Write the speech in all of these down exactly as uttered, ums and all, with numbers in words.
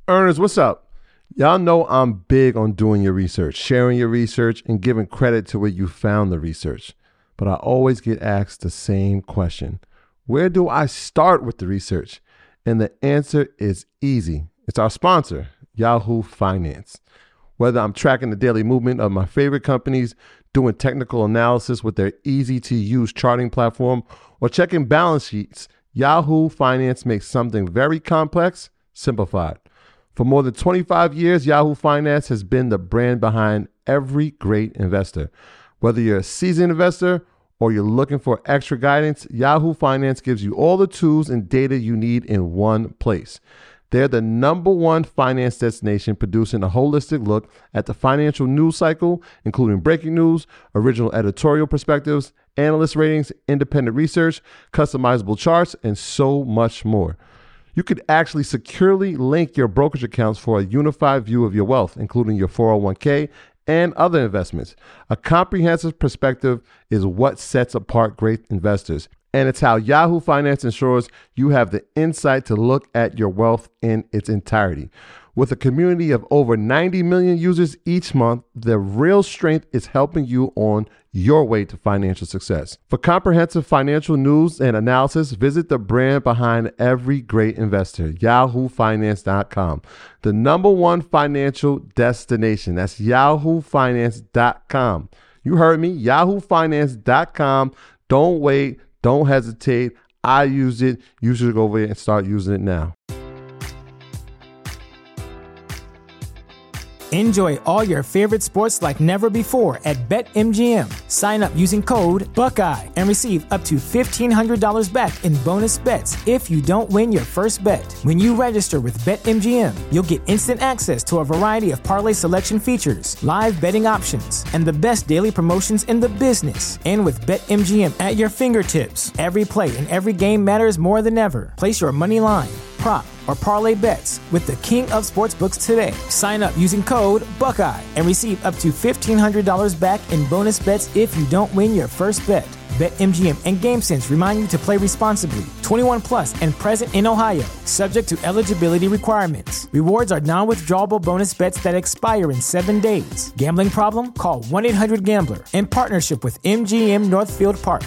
Earners, what's up? Y'all know I'm big on doing your research, sharing your research, and giving credit to where you found the research. But I always get asked the same question. Where do I start with the research? And the answer is easy. It's our sponsor, Yahoo Finance. Whether I'm tracking the daily movement of my favorite companies, doing technical analysis with their easy-to-use charting platform, or checking balance sheets, Yahoo Finance makes something very complex simplified. For more than twenty-five years, Yahoo Finance has been the brand behind every great investor. Whether you're a seasoned investor or you're looking for extra guidance, Yahoo Finance gives you all the tools and data you need in one place. They're the number one finance destination, producing a holistic look at the financial news cycle, including breaking news, original editorial perspectives, analyst ratings, independent research, customizable charts, and so much more. You could actually securely link your brokerage accounts for a unified view of your wealth, including your four oh one k and other investments. A comprehensive perspective is what sets apart great investors, and it's how Yahoo Finance ensures you have the insight to look at your wealth in its entirety. With a community of over ninety million users each month, the real strength is helping you on your way to financial success. For comprehensive financial news and analysis, visit the brand behind every great investor, yahoo finance dot com, the number one financial destination. That's yahoo finance dot com. You heard me, yahoo finance dot com. Don't wait. Don't hesitate. I use it. You should go over there and start using it now. Enjoy all your favorite sports like never before at BetMGM. Sign up using code Buckeye and receive up to fifteen hundred dollars back in bonus bets if you don't win your first bet. When you register with BetMGM, you'll get instant access to a variety of parlay selection features, live betting options, and the best daily promotions in the business. And with BetMGM at your fingertips, every play and every game matters more than ever. Place your money line, prop, or parlay bets with the king of sportsbooks today. Sign up using code Buckeye and receive up to fifteen hundred dollars back in bonus bets if you don't win your first bet. BetMGM and GameSense remind you to play responsibly. twenty-one plus and present in Ohio, subject to eligibility requirements. Rewards are non-withdrawable bonus bets that expire in seven days. Gambling problem? Call one eight hundred gambler in partnership with M G M Northfield Park.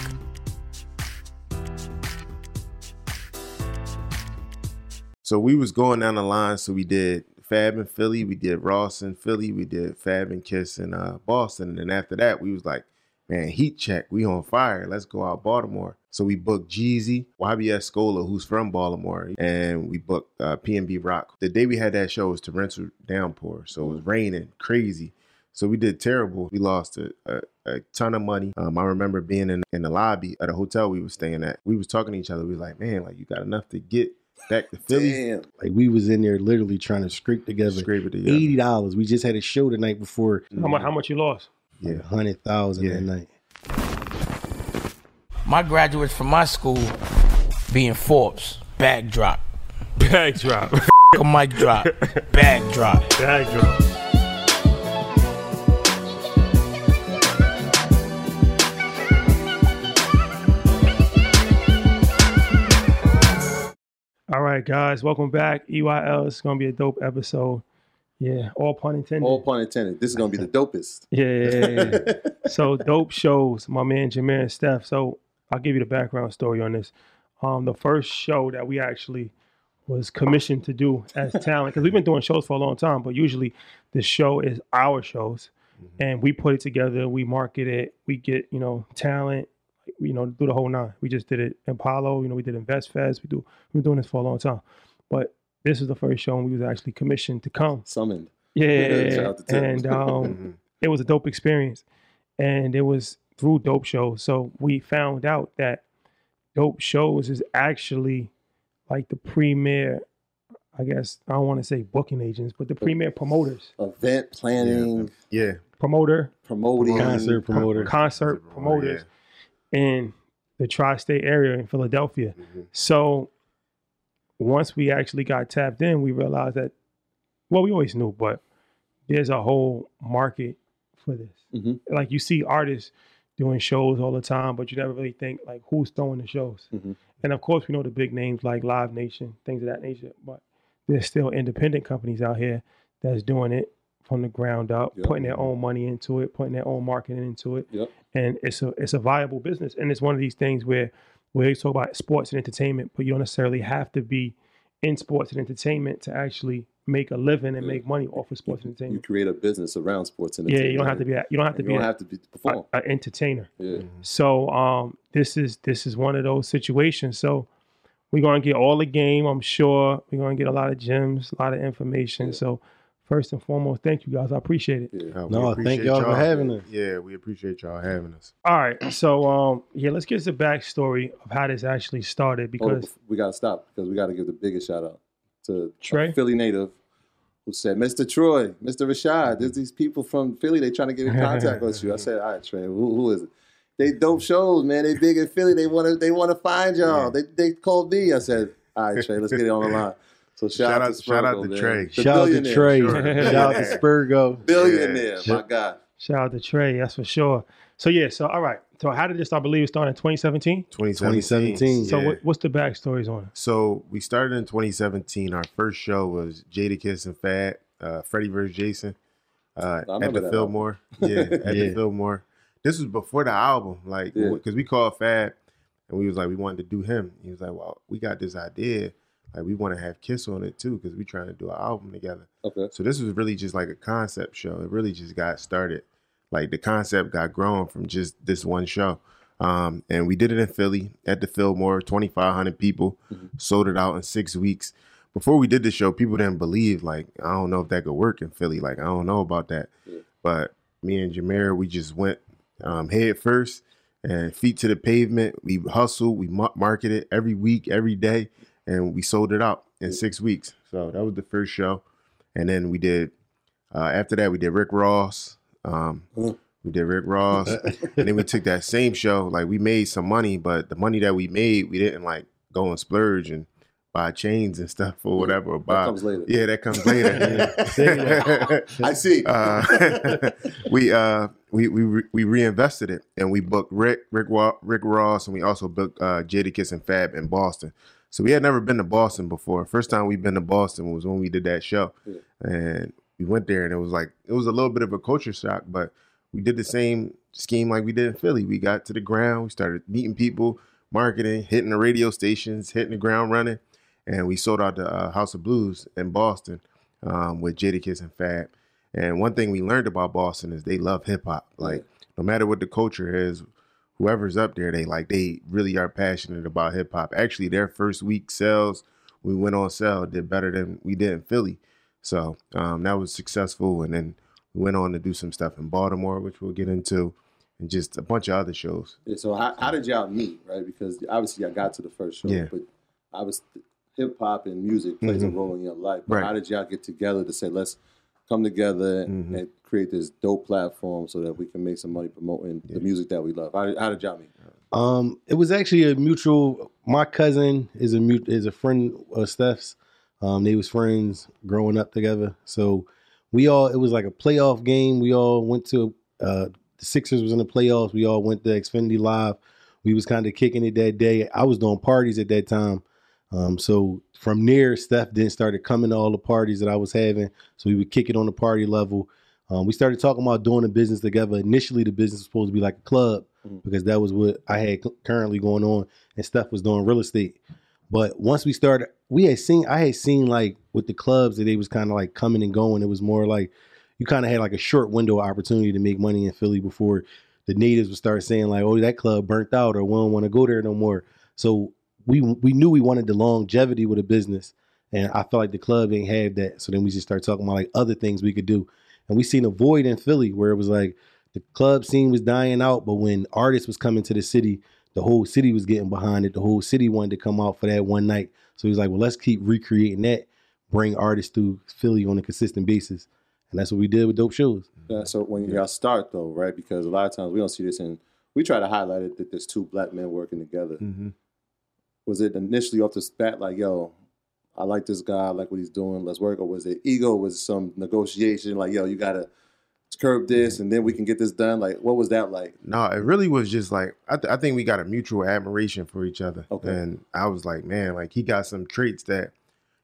So we was going down the line. So we did Fab in Philly, we did Ross in Philly, we did Fab and Kiss in uh, Boston. And then after that, we was like, man, heat check. We on fire. Let's go out Baltimore. So we booked Jeezy, Y B S Scola, who's from Baltimore, and we booked uh, P N B Rock. The day we had that show was torrential downpour. So it was raining crazy. So we did terrible. We lost a, a, a ton of money. Um, I remember being in, in the lobby at a hotel we were staying at. We was talking to each other. We was like, man, like you got enough to get back to Philly. Damn. Like we was in there literally trying to scrape together, Scrape it together. eighty dollars. We just had a show the night before. How much? How much you lost? Yeah, one hundred thousand Yeah. that night. My graduates from my school being Forbes, bag drop, Bag drop. a mic drop, bag drop. Bag drop. All right, guys, welcome back. E Y L, it's going to be a dope episode. Yeah, all pun intended. All pun intended. This is going to be the dopest. Yeah, yeah, yeah, yeah. So, dope shows, my man Jameer and Steph. So, I'll give you the background story on this. Um, the first show that we actually was commissioned to do as talent, because we've been doing shows for a long time, but usually the show is our shows, mm-hmm. and we put it together, we market it, we get, you know, talent, you know, do the whole nine. We just did it in Apollo, you know, we did Invest Fest. We do, we've been doing this for a long time. But this is the first show and we was actually commissioned to come. Summoned. Yeah. Shout out to Tim. And um, it was a dope experience. And it was through Dope Shows. So we found out that Dope Shows is actually like the premier, I guess, I don't want to say booking agents, but the premier promoters. Event planning. Yeah. yeah. Promoter. Promoting. Concert promoter. Concert promoters. Yeah. In the tri-state area in Philadelphia. Mm-hmm. So once we actually got tapped in, we realized that, well, we always knew, but there's a whole market for this. Mm-hmm. Like you see artists doing shows all the time, but you never really think like who's throwing the shows. Mm-hmm. And of course, we know the big names like Live Nation, things of that nature. But there's still independent companies out here that's doing it from the ground up, Yep. putting their own money into it, putting their own marketing into it, Yep. and it's a it's a viable business. And it's one of these things where where you talk about sports and entertainment, but you don't necessarily have to be in sports and entertainment to actually make a living and Yeah. make money off of sports and You entertainment. create a business around sports and Yeah, you don't have to be a, you don't have to You be don't a, have to be perform. a, a entertainer. Yeah. So um, this is this is one of those situations. So we're gonna get all the game. I'm sure we're gonna get a lot of gems, a lot of information. Yeah. So first and foremost, thank you guys. I appreciate it. Yeah. Uh, we No, thank appreciate y'all for having us. Yeah, we appreciate y'all having us. All right. So um, yeah, let's get the backstory of how this actually started Hold because on, we gotta stop because we gotta give the biggest shout out to Trey? a Philly native who said, Mister Troy, Mister Rashad, there's these people from Philly, they trying to get in contact with you. I said, all right, Trey, who, who is it? They dope shows, man. They big in Philly. They wanna they wanna find y'all. Yeah. They they called me. I said, all right, Trey, let's get it on the line. So shout, Shout out out- to shout out Spurgo, to man. Trey. The Shout out to billionaire. Trey. Sure. Shout out to Spurgo. Billionaire, Yeah. my God. shout out to Trey. That's for sure. So yeah. So all right. So how did this? I believe it started in twenty seventeen. twenty twenty seventeen. So Yeah. what, what's the backstories on it? So we started in twenty seventeen. Our first show was Jadakiss and Fat, uh, Freddie versus Jason, uh, I at remember the that Fillmore. Yeah, at Yeah. the Fillmore. This was before the album, like, Yeah. because we called Fat and we was like, we wanted to do him. He was like, well, we got this idea. Like, we want to have Kiss on it too, because we trying to do an album together. Okay. So this was really just like a concept show. It really just got started. Like the concept got grown from just this one show. Um, and we did it in Philly at the Fillmore, twenty-five hundred people, sold it out in six weeks. Before we did the show, people didn't believe, like, I don't know if that could work in Philly. Like, I don't know about that. Yeah. But me and Jameer, we just went um, head first and feet to the pavement. We hustled, we ma- marketed every week, every day, and we sold it out in six weeks. So that was the first show. And then we did, uh, after that, we did Rick Ross. Um, Mhm. we did Rick Ross. And then we took that same show. Like, we made some money, but the money that we made, we didn't, like, go and splurge and buy chains and stuff or whatever. Or buy, That comes later. Yeah, that comes later. I see. uh, we uh we we re- we reinvested it and we booked Rick Rick Wa- Rick Ross and we also booked uh, Jadakiss and Fab in Boston. So we had never been to Boston before. First time we've been to Boston was when we did that show, Yeah. and we went there and it was like it was a little bit of a culture shock, but we did the same scheme like we did in Philly. We got to the ground, we started meeting people, marketing, hitting the radio stations, hitting the ground running, and we sold out the uh, House of Blues in Boston um, with Jadakiss and Fab. And one thing we learned about Boston is they love hip hop. Like, no matter what the culture is, whoever's up there, they like they really are passionate about hip hop. Actually, their first week sales, we went on sale, did better than we did in Philly. So um, that was successful. And then we went on to do some stuff in Baltimore, which we'll get into, and just a bunch of other shows. Yeah, so how, how did y'all meet, right? Because obviously y'all got to the first show, Yeah. but obviously hip hop and music plays a Mhm. role in your life. But Right. how did y'all get together to say, let's come together and, Mhm. and create this dope platform so that we can make some money promoting the Yeah. music that we love? How did, how did y'all meet? Um, it was actually a mutual. My cousin is a mut- is a friend of Steph's. Um, they was friends growing up together. So we all, it was like a playoff game. We all went to, uh, the Sixers was in the playoffs. We all went to Xfinity Live. We was kind of kicking it that day. I was doing parties at that time. Um, so from there, Steph then started coming to all the parties that I was having. So we would kick it on the party level. Um, we started talking about doing a business together. Initially, the business was supposed to be like a club Mhm. because that was what I had cu- currently going on, and Steph was doing real estate. But once we started, we had seen, I had seen like with the clubs that they was kind of like coming and going. It was more like you kind of had like a short window of opportunity to make money in Philly before the natives would start saying like, "Oh, that club burnt out," or "We don't want to go there no more." So we we knew we wanted the longevity with a business, and I felt like the club didn't have that. So then we just started talking about like other things we could do, and we seen a void in Philly where it was like the club scene was dying out, but when artists was coming to the city, the whole city was getting behind it. The whole city wanted to come out for that one night. So he was like, well, let's keep recreating that, bring artists through Philly on a consistent basis. And that's what we did with Dope Shows. Yeah, so when y'all start though, right? Because a lot of times we don't see this, and we try to highlight it that there's two black men working together. Mm-hmm. Was it initially off the bat like, yo, I like this guy, I like what he's doing, let's work? Or was it ego? Was it some negotiation like, yo, you gotta curb this and then we can get this done? Like, what was that like? No, it really was just like I, th- I think we got a mutual admiration for each other. Okay. And I was like, man, like he got some traits that,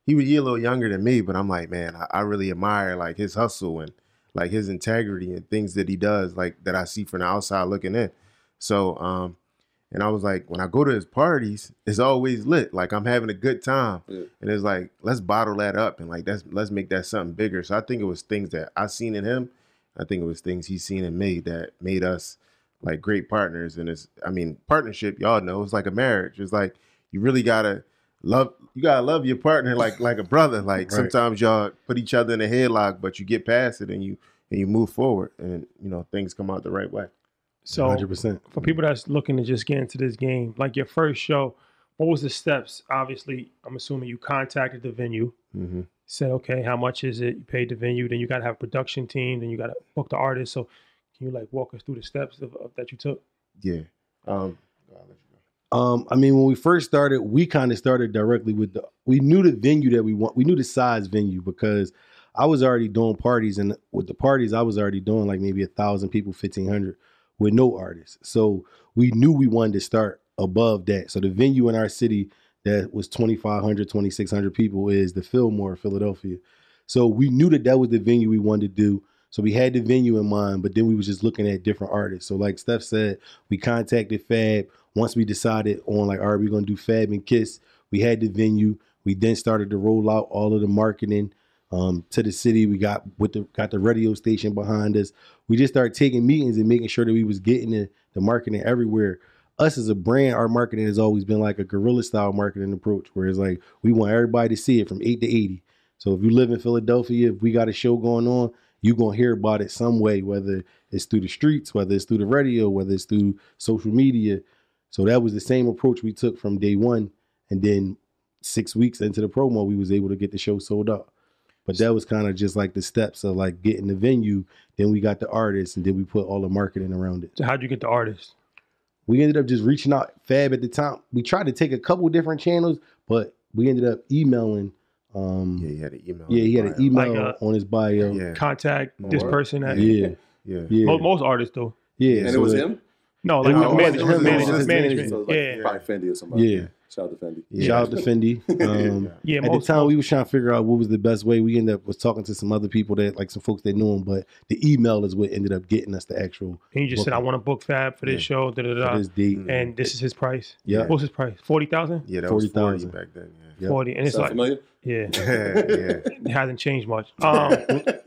he was a year a little younger than me, but I'm like, man, I, I really admire like his hustle and like his integrity and things that he does, like that I see from the outside looking in. So, um, and I was like, when I go to his parties, it's always lit. Like I'm having a good time. Yeah. And it's like, let's bottle that up and like, that's, let's make that something bigger. So I think it was things that I seen in him. I think it was things he's seen in me that made us like great partners. And it's, I mean, partnership, y'all know, it's like a marriage. It's like, you really gotta love, you gotta love your partner like, like a brother. Like right. Sometimes y'all put each other in a headlock, but you get past it and you, and you move forward and, you know, things come out the right way. So one hundred percent. For people that's looking to just get into this game, like your first show, what was the steps? Obviously, I'm assuming you contacted the venue, mm-hmm. said, okay, how much is it? You paid the venue, then you got to have a production team, then you got to book the artist. So can you like walk us through the steps of, of that you took? Yeah. Um, I'll let you go. Um, I mean, when we first started, we kind of started directly with the, we knew the venue that we want. We knew the size venue because I was already doing parties, and with the parties, I was already doing like maybe a thousand people, fifteen hundred. With no artists. So we knew we wanted to start above that. So the venue in our city that was twenty-five hundred, twenty-six hundred people is the Fillmore, Philadelphia. So we knew that that was the venue we wanted to do. So we had the venue in mind, but then we was just looking at different artists. So like Steph said, we contacted Fab. Once we decided on like, all right, we're going to do Fab and Kiss, we had the venue. We then started to roll out all of the marketing Um, to the city. We got with the got the radio station behind us. We just started taking meetings and making sure that we was getting the, the marketing everywhere. Us as a brand, our marketing has always been like a guerrilla style marketing approach, where it's like we want everybody to see it from eight to eighty. So if you live in Philadelphia, if we got a show going on, you're gonna hear about it some way, whether it's through the streets, whether it's through the radio, whether it's through social media. So that was the same approach we took from day one. And then six weeks into the promo, we was able to get the show sold out. But that was kind of just like the steps of like getting the venue. Then we got the artists, and then we put all the marketing around it. So how'd you get the artists? We ended up just reaching out. Fab at the time, we tried to take a couple different channels, but we ended up emailing. Um, yeah, he had an email. Yeah, he had an email like a, on his bio. Yeah. Contact this Or, person. At, yeah, yeah. yeah. Most, most artists do. Yeah, and so it was that, him. No, like no, management. it was management. him. management. So like yeah, probably Fendi or somebody. Yeah. Shout out to Fendi. Yeah. Shout out to Fendi. Um, yeah, at most, the time, most, we was trying to figure out what was the best way. We ended up was talking to some other people that, like some folks that knew him, but the email is what ended up getting us the actual. And you just said, I want to book Fab for this yeah. show, da da da. For this date. And this is his price. Yeah. What's his price? forty thousand? Yeah, that forty was forty thousand back then. Yeah. Yep. forty. And it's Sound like, familiar? yeah. yeah. It hasn't changed much. Um,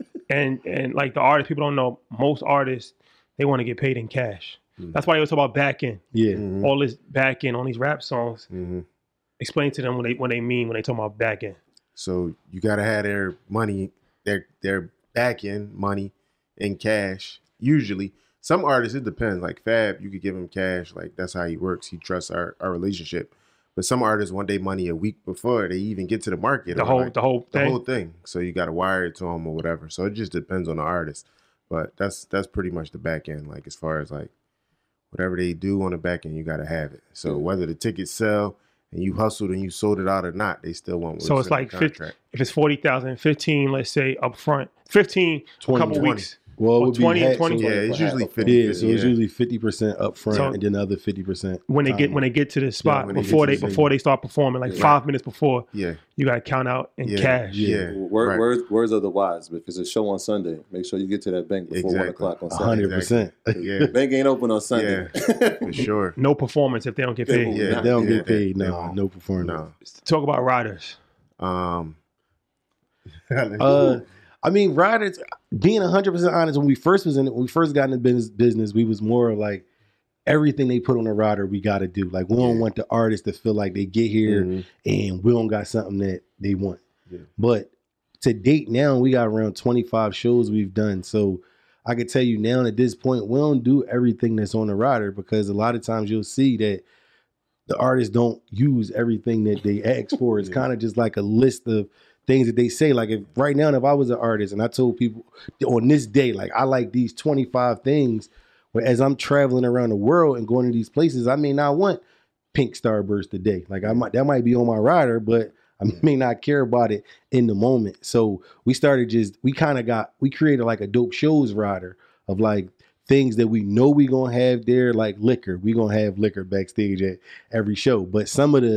and and like the artists, people don't know, most artists, they want to get paid in cash. Mm-hmm. That's why they always talk about back end. Yeah. Mm-hmm. All this back end on these rap songs. Mm-hmm. Explain to them what they what they mean when they talk about back end. So you gotta have their money, their their back end money in cash. Usually, some artists, it depends. Like Fab, you could give him cash. Like that's how he works. He trusts our, our relationship. But some artists want their money a week before they even get to the market. The whole like, the whole the thing. whole thing. So you gotta wire it to them or whatever. So it just depends on the artist. But that's that's pretty much the back end. Like as far as like whatever they do on the back end, you gotta have it. So whether the tickets sell and you hustled and you sold it out or not, they still want. So it's like fifty, if it's forty thousand, fifteen, let's say up front, fifteen, twenty, a couple twenty. weeks. Well, it Or would twenty, be half, twenty. so Yeah, like it's half usually up fifty. front. Yeah, so it's yeah. usually fifty percent up front So- and then the other fifty percent. When they get when they get to the spot when they before get they to the before they start performing, like Yeah. five minutes before, Yeah, you gotta count out in yeah, cash. Yeah, Word, right. words, words of the wise. If it's a show on Sunday, make sure you get to that bank before Exactly. one o'clock on one Sunday. hundred percent. Yeah, Bank ain't open on Sunday. for sure. No performance if they don't get They paid. will Yeah, not. They don't yeah, get paid. they- No, they no performance. No. Talk about riders. Um. Uh, I mean, riders. Being one hundred percent honest, when we first was in, when we first got in the business, business, we was more like everything they put on the rider, we got to do. Like we don't Yeah. want the artists to feel like they get here Mhm. and we don't got something that they want. Yeah. But to date now, we got around twenty-five shows we've done. So I can tell you now at this point, we don't do everything that's on the rider because a lot of times you'll see that the artists don't use everything that they ask for. It's Yeah. kind of just like a list of things that they say. Like if right now, if I was an artist and I told people on this day, like I like these twenty-five things, but as I'm traveling around the world and going to these places, I may not want Pink Starburst today. Like I might, that might be on my rider, but I may not care about it in the moment. So we started just, we kind of got, we created like a dope shows rider of like things that we know we gonna have there, like liquor. We gonna have liquor backstage at every show. But some of the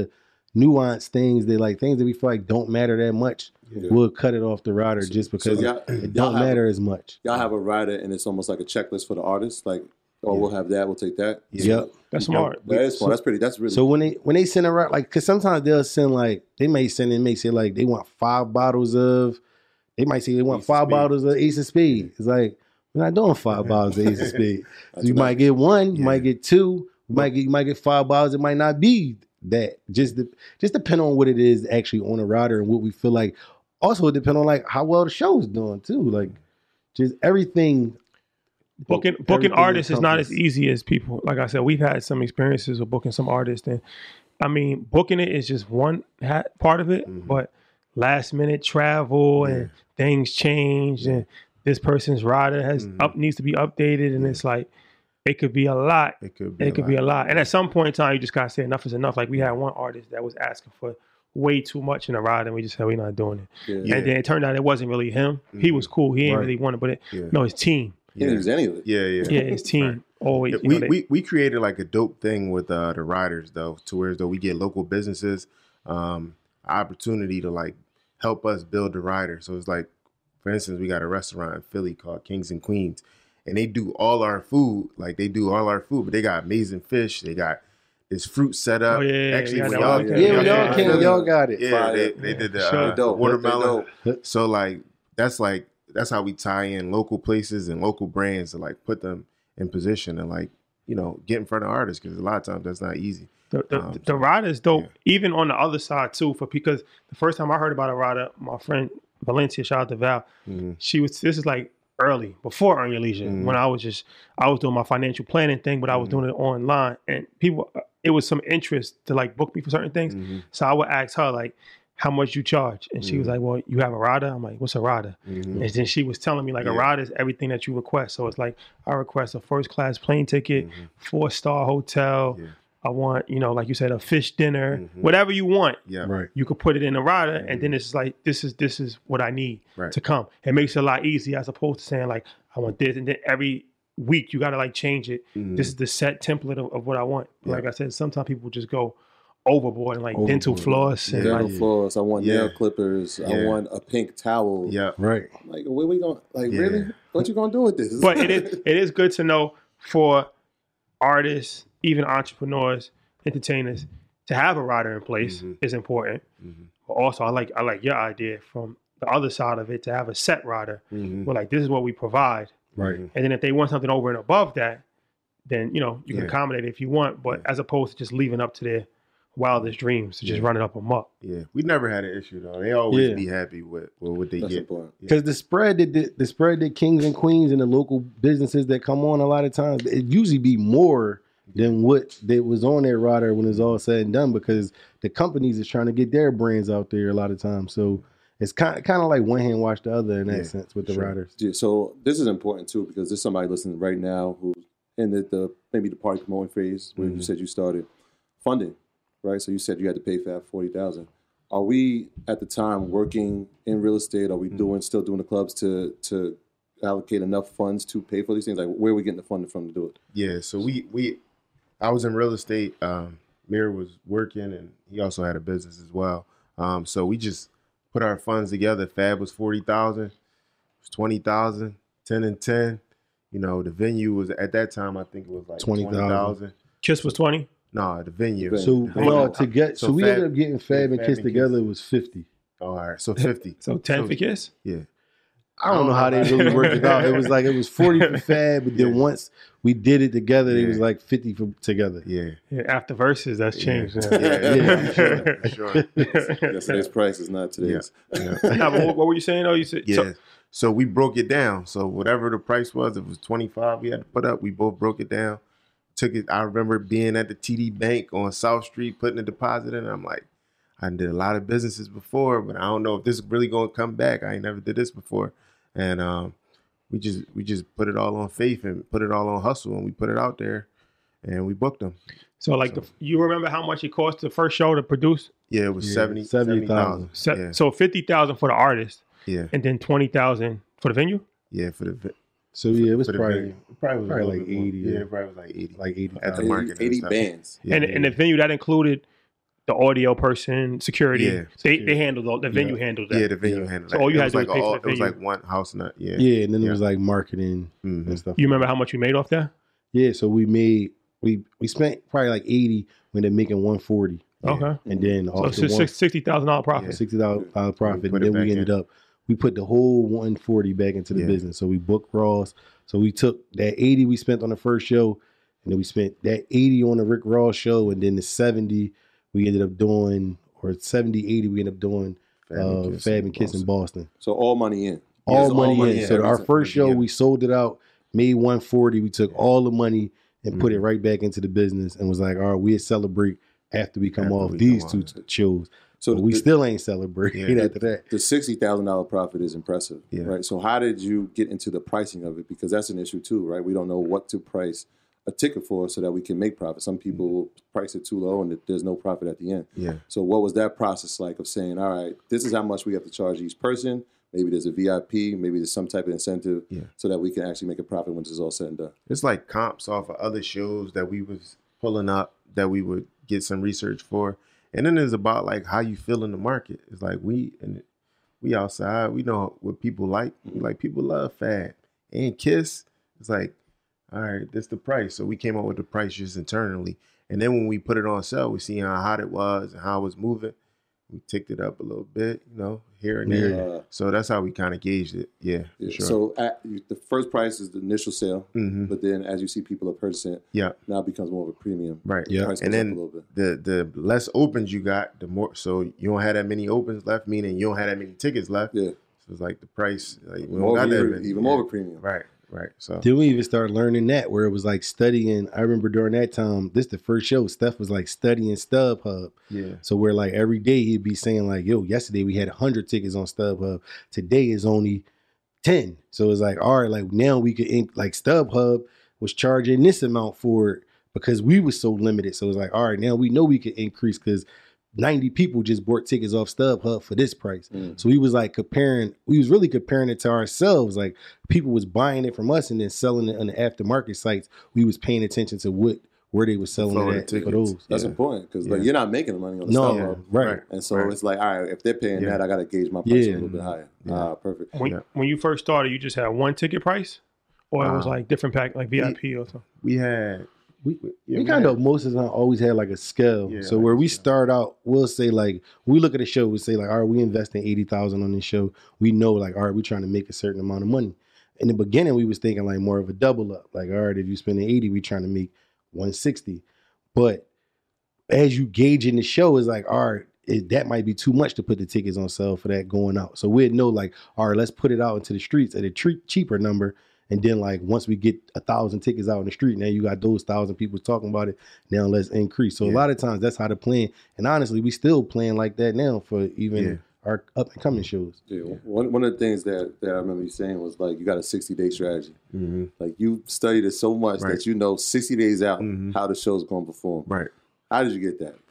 nuanced things that like things that we feel like don't matter that much. Yeah. We'll cut it off the rider just because so y'all- it, it y'all don't have- matter as much. Y'all have a rider, and it's almost like a checklist for the artist. Like, oh, we'll have that. We'll take that. Yep. That's smart. That is smart. That's pretty. That's really. So when they when they send a rider, like, because sometimes they'll send like they may send and may say like they want five bottles of, they might say they want Ace of five Spades. bottles of Ace of Spades. It's like we're not doing five bottles of Ace of Spades. So That's you nice. might get one, you Yeah. might get two, you might get you might get five bottles. It might not be that. Just de- just depend on what it is actually on a rider and what we feel like. Also, it depend on like how well the show's doing too. Like just everything. Booking booking everything artists is not as encompassed. easy as people. Like I said, we've had some experiences with booking some artists, and I mean, booking it is just one ha- part of it, Mhm. but last minute travel Yeah. and things change, and this person's rider has Mhm. up needs to be updated, and it's like it could be a lot. It could be. It could be a lot, and at some point in time, you just gotta say enough is enough. Like we had one artist that was asking for way too much in a ride, and we just said we're not doing it. Yeah. Yeah. And then it turned out it wasn't really him. He Mhm. was cool. He didn't Right. really want it, but it, Yeah. no, his team. He didn't use any of it. Yeah, yeah. Yeah, his team always. Yeah, you we, know, they- we we created like a dope thing with uh, the riders though, to where as though we get local businesses um, opportunity to like help us build the rider. So it's like, for instance, we got a restaurant in Philly called Kings and Queens, and they do all our food. Like they do all our food, but they got amazing fish. They got this fruit set up. Oh, yeah, yeah, Actually, yeah, when that y'all one. came, Yeah, Yeah, when yeah, y'all yeah. came, y'all got it. yeah, Fire. they, they did the Sure. uh, They dope. watermelon. They dope. So like that's like that's how we tie in local places and local brands to like put them in position and like you know get in front of artists, because a lot of times that's not easy. The, the, Um, the rider is dope, yeah. even on the other side too. For because the first time I heard about a rider, my friend Valencia, shout out to Val. Mhm. She was. This is like early before Earn Your Leisure, Mhm. when I was just I was doing my financial planning thing, but I was Mhm. doing it online, and people. It was some interest to like book me for certain things. Mhm. So I would ask her like, "How much you charge?" And she was Mhm. like, "Well, you have a rider." I'm like, "What's a rider?" Mhm. And then she was telling me like a Yeah. rider is everything that you request. So it's like I request a first class plane ticket, Mhm. four star hotel. Yeah. I want, you know, like you said, a fish dinner, Mhm. whatever you want. Yeah. Right. You could put it in a rider, and Mhm. then it's like this is this is what I need Right. to come. It makes it a lot easier as opposed to saying like I want this, and then every week you got to like change it. Mhm. This is the set template of, of what I want. Yeah. Like I said, sometimes people just go overboard and like dental Overboard. floss and Yeah. Dental like floss. I want Yeah. nail clippers. I Yeah. want a pink towel. Yeah. Right. Like, what we going like? Yeah. Really? What you gonna do with this? but it is it is good to know for artists, even entrepreneurs, entertainers, to have a rider in place Mhm. is important. Mhm. But also, I like I like your idea from the other side of it to have a set rider. Mhm. Where like this is what we provide, Right. Mhm. and then if they want something over and above that, then you know you can Yeah. accommodate it if you want. But Yeah. as opposed to just leaving up to their wildest dreams to just Yeah. run it up them up. Yeah. We never had an issue though. They always Yeah. be happy with, with what they That's get. important. Because the spread that the, the spread that Kings and Queens and the local businesses that come on a lot of times, it usually be more than what that was on their rider when it's all said and done, because the companies is trying to get their brands out there a lot of times. So it's kind of kind of like one hand wash the other in that Yeah, sense with the sure. riders. Yeah, so this is important too, because there's somebody listening right now who's in the, the maybe the party promoting phase where you Mhm. said you started funding, right? So you said you had to pay for that forty thousand. Are we at the time working in real estate? Are we Mhm. doing still doing the clubs to to allocate enough funds to pay for these things? Like, where are we getting the funding from to do it? Yeah, so we we I was in real estate. Um, Mir was working, and he also had a business as well. Um, so we just put our funds together. Fab was forty thousand, it was twenty thousand, ten and ten. You know, the venue was at that time I think it was like twenty twenty thousand. thousand. Kiss was twenty. No, the venue. The So venue. no, to get so, So we Fab- ended up getting Fab yeah, and Fab Kiss and together Kiss. was fifty. Oh, all right, so fifty. So ten for Kiss. Yeah. I don't know how they really worked it out. It was like it was forty for Fab, but then Yeah. once we did it together, it Yeah. was like fifty for together. Yeah. Yeah, after verses, that's changed. Yeah, Yeah. yeah, for sure, for sure. Yesterday's price is not today's. Yeah. Nah, but what, what were you saying? though? you said Yeah. so- So, we broke it down. So whatever the price was, if it was twenty-five we had to put up, we both broke it down. Took it. I remember being at the T D Bank on South Street, putting a deposit in. And I'm like, I did a lot of businesses before, but I don't know if this is really gonna come back. I ain't never did this before. And um, we just we just put it all on faith and put it all on hustle, and we put it out there, and we booked them. So like the, you remember how much it cost the first show to produce? Yeah, it was Yeah, seventy seventy thousand. So, Yeah, so fifty thousand for the artist, yeah, and then twenty thousand for the venue. yeah. For the vi- So yeah, it was for the probably venue. probably, was a probably little like bit more. eighty, Yeah, yeah. it probably was like eighty. like eighty At the thousand. market and eighty stuff. bands. Yeah, and yeah. and the venue that included the audio person, security. Yeah. They they handled all, the venue handled that. Yeah, the venue Yeah. handled So that. all you It had was to do like was pay all, for the it was venue. like one house nut. Yeah. Yeah, and then Yeah. it was like marketing Mhm. and stuff. You remember how much you made off that? Yeah, so we made we we spent probably like eighty when they're making one forty, Okay. and then So off it's the just one, sixty thousand dollar profit. sixty dollar profit, We and put it then we back ended in. up we put the whole one forty back into the Yeah. business. So we booked Ross. So we took that eighty we spent on the first show, and then we spent that eighty on the Rick Ross show, and then the seventy we ended up doing, or seventy, eighty we ended up doing Fab uh, and Kiss Fab in and Kiss in Boston. Boston. So all money in. All Yes, money in. in. So our Everything. first show, Yeah. we sold it out, made one forty. We took all the money and put it Mhm. right back into the business, and was like, all right, we'll celebrate after we come After off we these come two off. shows. So But we the, still ain't celebrating Yeah. after that. the sixty thousand dollar profit is impressive, Yeah. right? So how did you get into the pricing of it? Because that's an issue too, right? We don't know what to price a ticket for so that we can make profit. Some people will price it too low and there's no profit at the end. Yeah. So what was that process like of saying, all right, this is how much we have to charge each person. Maybe there's a V I P, maybe there's some type of incentive Yeah. so that we can actually make a profit when this is all said and done. It's like comps off of other shows that we was pulling up that we would get some research for. And then it's about like how you feel in the market. It's like we and we outside, we know what people like. We like people love Fab. And Kiss, it's like, all right, this the price. So we came up with the price just internally. And then when we put it on sale, we see how hot it was and how it was moving. We ticked it up a little bit, you know, here and there. Uh, So that's how we kind of gauged it. Yeah, for yeah. sure. So at, you, the first price is the initial sale, hmm but then as you see people are purchasing it, Yeah, now it becomes more of a premium. right. Yeah. Price And goes up then a little bit. the the less opens you got, the more. So you don't have that many opens left, meaning you don't have that many tickets left. Yeah, So it's like the price, like we don't more got of that a, many. even Yeah. more of a premium. Right, right. So Then we even started learning that, where it was like studying. I remember during that time, this the first show, Steph was like studying StubHub. yeah, So where like every day he'd be saying like, yo, yesterday we had one hundred tickets on StubHub. Today is only ten. So it's like, all right, like now we could, inc- like StubHub was charging this amount for it because we were so limited. So it's like, all right, now we know we could increase because ninety people just bought tickets off StubHub for this price. Mm. So we was like comparing, we was really comparing it to ourselves. Like people was buying it from us and then selling it on the aftermarket sites. We was paying attention to what, where they were selling Flow of it the at for tickets. those. That's Yeah. important because like Yeah. you're not making the money on the No, StubHub. right. Right. And so Right. it's like, all right, if they're paying Yeah. that, I got to gauge my price Yeah. a little bit higher. Yeah. Ah, perfect. When Yeah. when you first started, you just had one ticket price, or it was Uh, like different pack, like V I P or something. we had We, yeah, we kind had- of most of the time always had like a scale. Yeah, so like where a we scale. start out, we'll say like when we look at a show, we say like, all right, we investing eighty thousand on this show. We know like, all right, we're trying to make a certain amount of money. In the beginning, we was thinking like more of a double up. Like, all right, if you spending eighty, we trying to make one sixty. But as you gauge in the show, is like, all right, it, that might be too much to put the tickets on sale for that going out. So we'd know like, all right, let's put it out into the streets at a tre- cheaper number. And then like once we get a thousand tickets out in the street, now you got those thousand people talking about it. Now let's increase. So a Yeah. lot of times that's how the plan. And honestly, we still playing like that now for even Yeah. our up and coming shows. Yeah. One, one of the things that, that I remember you saying was like, you got a sixty day strategy. Mhm. Like you studied it so much Right. that you know sixty days out Mhm. how the show's going to perform. right. How did you get that?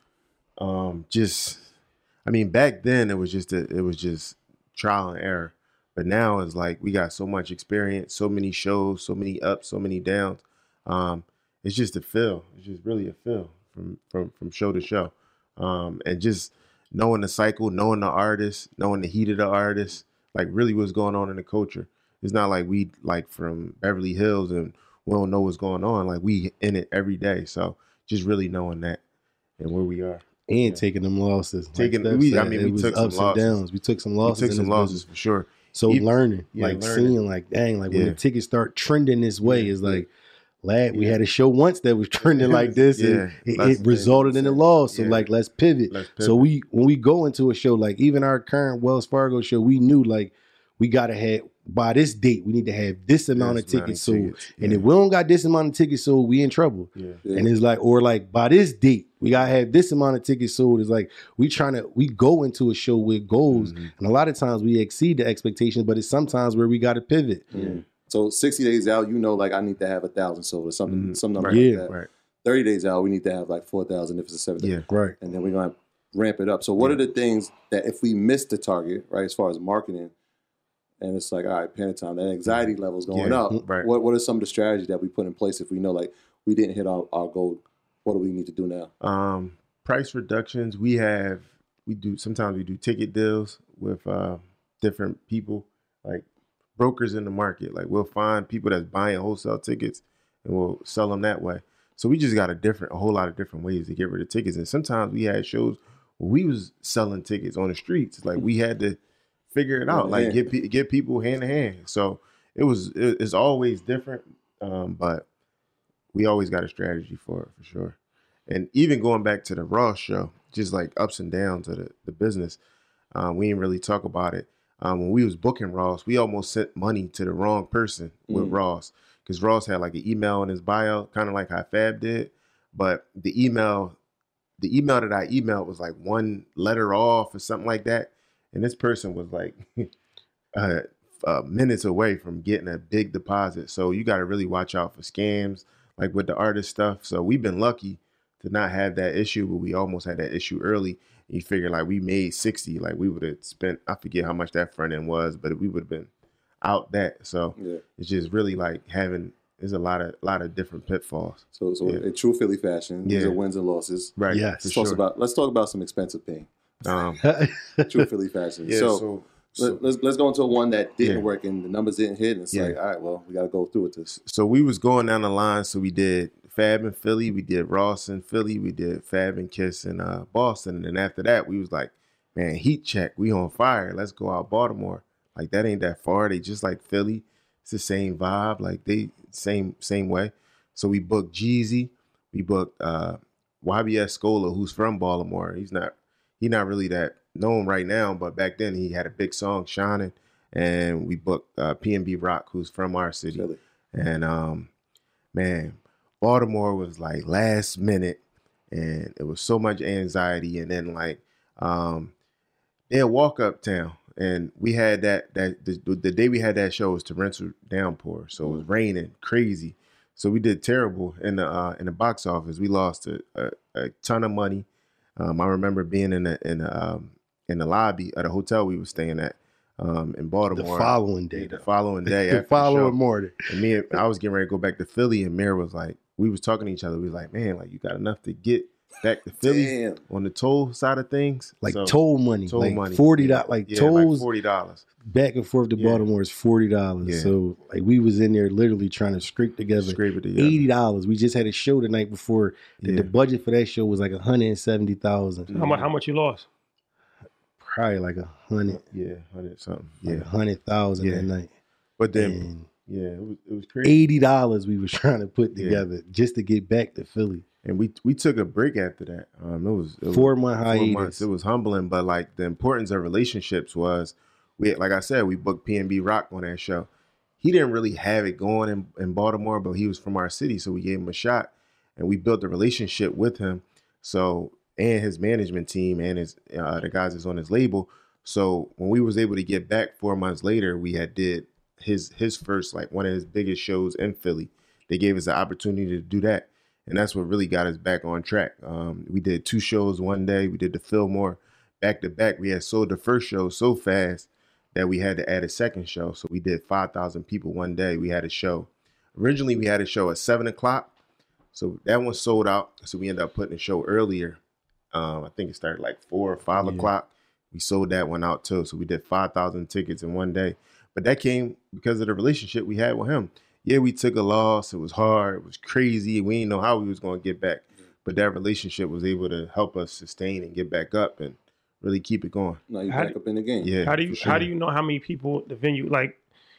Um, just, I mean, back then it was just a, it was just trial and error, but now it's like we got so much experience, so many shows, so many ups, so many downs. Um, it's just a feel. It's just really a feel from from from show to show, um, and just knowing the cycle, knowing the artist, knowing the heat of the artist, like really what's going on in the culture. It's not like we like from Beverly Hills and we don't know what's going on. Like we in it every day, so just really knowing that and where we are. And Yeah. taking them losses. Like Taking- Steph we- I said, mean, it we was took some ups losses. and downs. We took some We losses. took in some this losses business. for sure. So Even- learning, yeah, like learning. seeing, like dang, like when Yeah. the tickets start trending this way, Yeah. is like, lad, we Yeah. had a show once that was trending like this, and Yeah. it, Let's- it resulted in a loss. So Yeah. like, let's pivot. Let's So pivot. we, when we go into a show, like even our current Wells Fargo show, we knew like we gotta have by this date, we need to have this amount This of amount tickets of sold. tickets, And yeah. if we don't got this amount of tickets sold, we in trouble. Yeah. Yeah. And it's like, or like by this date, we gotta have this amount of tickets sold. It's like we trying to we go into a show with goals, Mhm. and a lot of times we exceed the expectations, but it's sometimes where we gotta pivot. Mm. So sixty days out, you know, like I need to have a thousand sold or something, Mhm. some number Right. like Yeah. that. Right. thirty days out, we need to have like four thousand if it's a seven day. Yeah. Right. And then we're going to ramp it up. So what Yeah. are the things that if we miss the target, right, as far as marketing, and it's like, all right, panic time, that anxiety level's going Yeah, up. right. What What are some of the strategies that we put in place if we know like we didn't hit our, our goal? What do we need to do now? Um, price reductions, we have we do sometimes we do ticket deals with uh, different people, like brokers in the market. Like we'll find people that's buying wholesale tickets and we'll sell them that way. So we just got a different, a whole lot of different ways to get rid of tickets. And sometimes we had shows where we was selling tickets on the streets. Like we had to figure it out, like get pe- get people hand to hand. So it was it, it's always different, um, but we always got a strategy for it for sure. And even going back to the Ross show, just like ups and downs of the, the business, um, we didn't really talk about it. Um, when we was booking Ross, we almost sent money to the wrong person with mm. Ross, because Ross had like an email in his bio, kind of like how Fab did. But the email, the email that I emailed was like one letter off or something like that. And this person was like uh, uh, minutes away from getting a big deposit. So you got to really watch out for scams, like with the artist stuff. So we've been lucky to not have that issue, but we almost had that issue early. And you figure like we made sixty, like we would have spent, I forget how much that front end was, but we would have been out that. So yeah. It's just really like having, there's a lot of lot of different pitfalls. So, so yeah. in true Philly fashion, these yeah. are wins and losses. Right. Yeah. Let's sure. talk about let's talk about some expensive pain. Um, true Philly fashion. Yeah, so, so, so let, let's let's go into one that didn't yeah. work and the numbers didn't hit, and it's yeah. like, all right, well, we got to go through with this. So we was going down the line. So we did Fab in Philly, we did Ross in Philly, we did Fab and Kiss in uh, Boston, and then after that, we was like, man, heat check, we on fire. Let's go out Baltimore. Like that ain't that far. They just like Philly. It's the same vibe. Like they same same way. So we booked Jeezy. We booked uh, Y B S Scola, who's from Baltimore. He's not he's not really that known right now, but back then he had a big song, Shining. And we booked uh, P N B Rock, who's from our city. Really? And um, man, Baltimore was like last minute, and it was so much anxiety. And then like um, they'll walk uptown. And we had that, that the, the day we had that show was torrential downpour. So it was raining crazy. So we did terrible in the uh, in the box office. We lost a, a, a ton of money. Um, I remember being in the, in, the, um, in the lobby at a hotel we were staying at um, in Baltimore. The following day. The following day. The following morning. And me, I was getting ready to go back to Philly, and Mir was like, we was talking to each other. We was like, man, like you got enough to get back to Philly Damn. on the toll side of things, like so, toll money, toll like money. forty dollars, like yeah, tolls, like forty dollars back and forth to yeah. Baltimore is forty dollars. Yeah. So like we was in there literally trying to scrape together, scrape it together. eighty dollars. We just had a show the night before. Yeah. The budget for that show was like a hundred and seventy thousand. How much? How much you lost? Probably like a hundred. Yeah, hundred something. Yeah, like a hundred thousand yeah. that night. But then. And yeah, it was it was crazy. Eighty dollars we was trying to put together yeah. just to get back to Philly. And we we took a break after that. Um, it was it four was, month four hiatus. Months. It was humbling, but like the importance of relationships was, we like I said, we booked P N B Rock on that show. He didn't really have it going in, in Baltimore, but he was from our city, so we gave him a shot, and we built a relationship with him. So and his management team and his uh, the guys that's on his label. So when we was able to get back four months later, we had did his his first like one of his biggest shows in Philly. They gave us the opportunity to do that. And that's what really got us back on track. Um, we did two shows one day. We did the Fillmore back to back. We had sold the first show so fast that we had to add a second show. So we did five thousand people one day. We had a show. Originally, we had a show at seven o'clock. So that one sold out. So we ended up putting the show earlier. Um, I think it started like four or five yeah. o'clock. We sold that one out too. So we did five thousand tickets in one day. But that came because of the relationship we had with him. Yeah, we took a loss. It was hard. It was crazy. We didn't know how we was going to get back. But that relationship was able to help us sustain and get back up and really keep it going. Now you're back do, up in the game. Yeah. How do you sure. how do you know how many people the venue, like,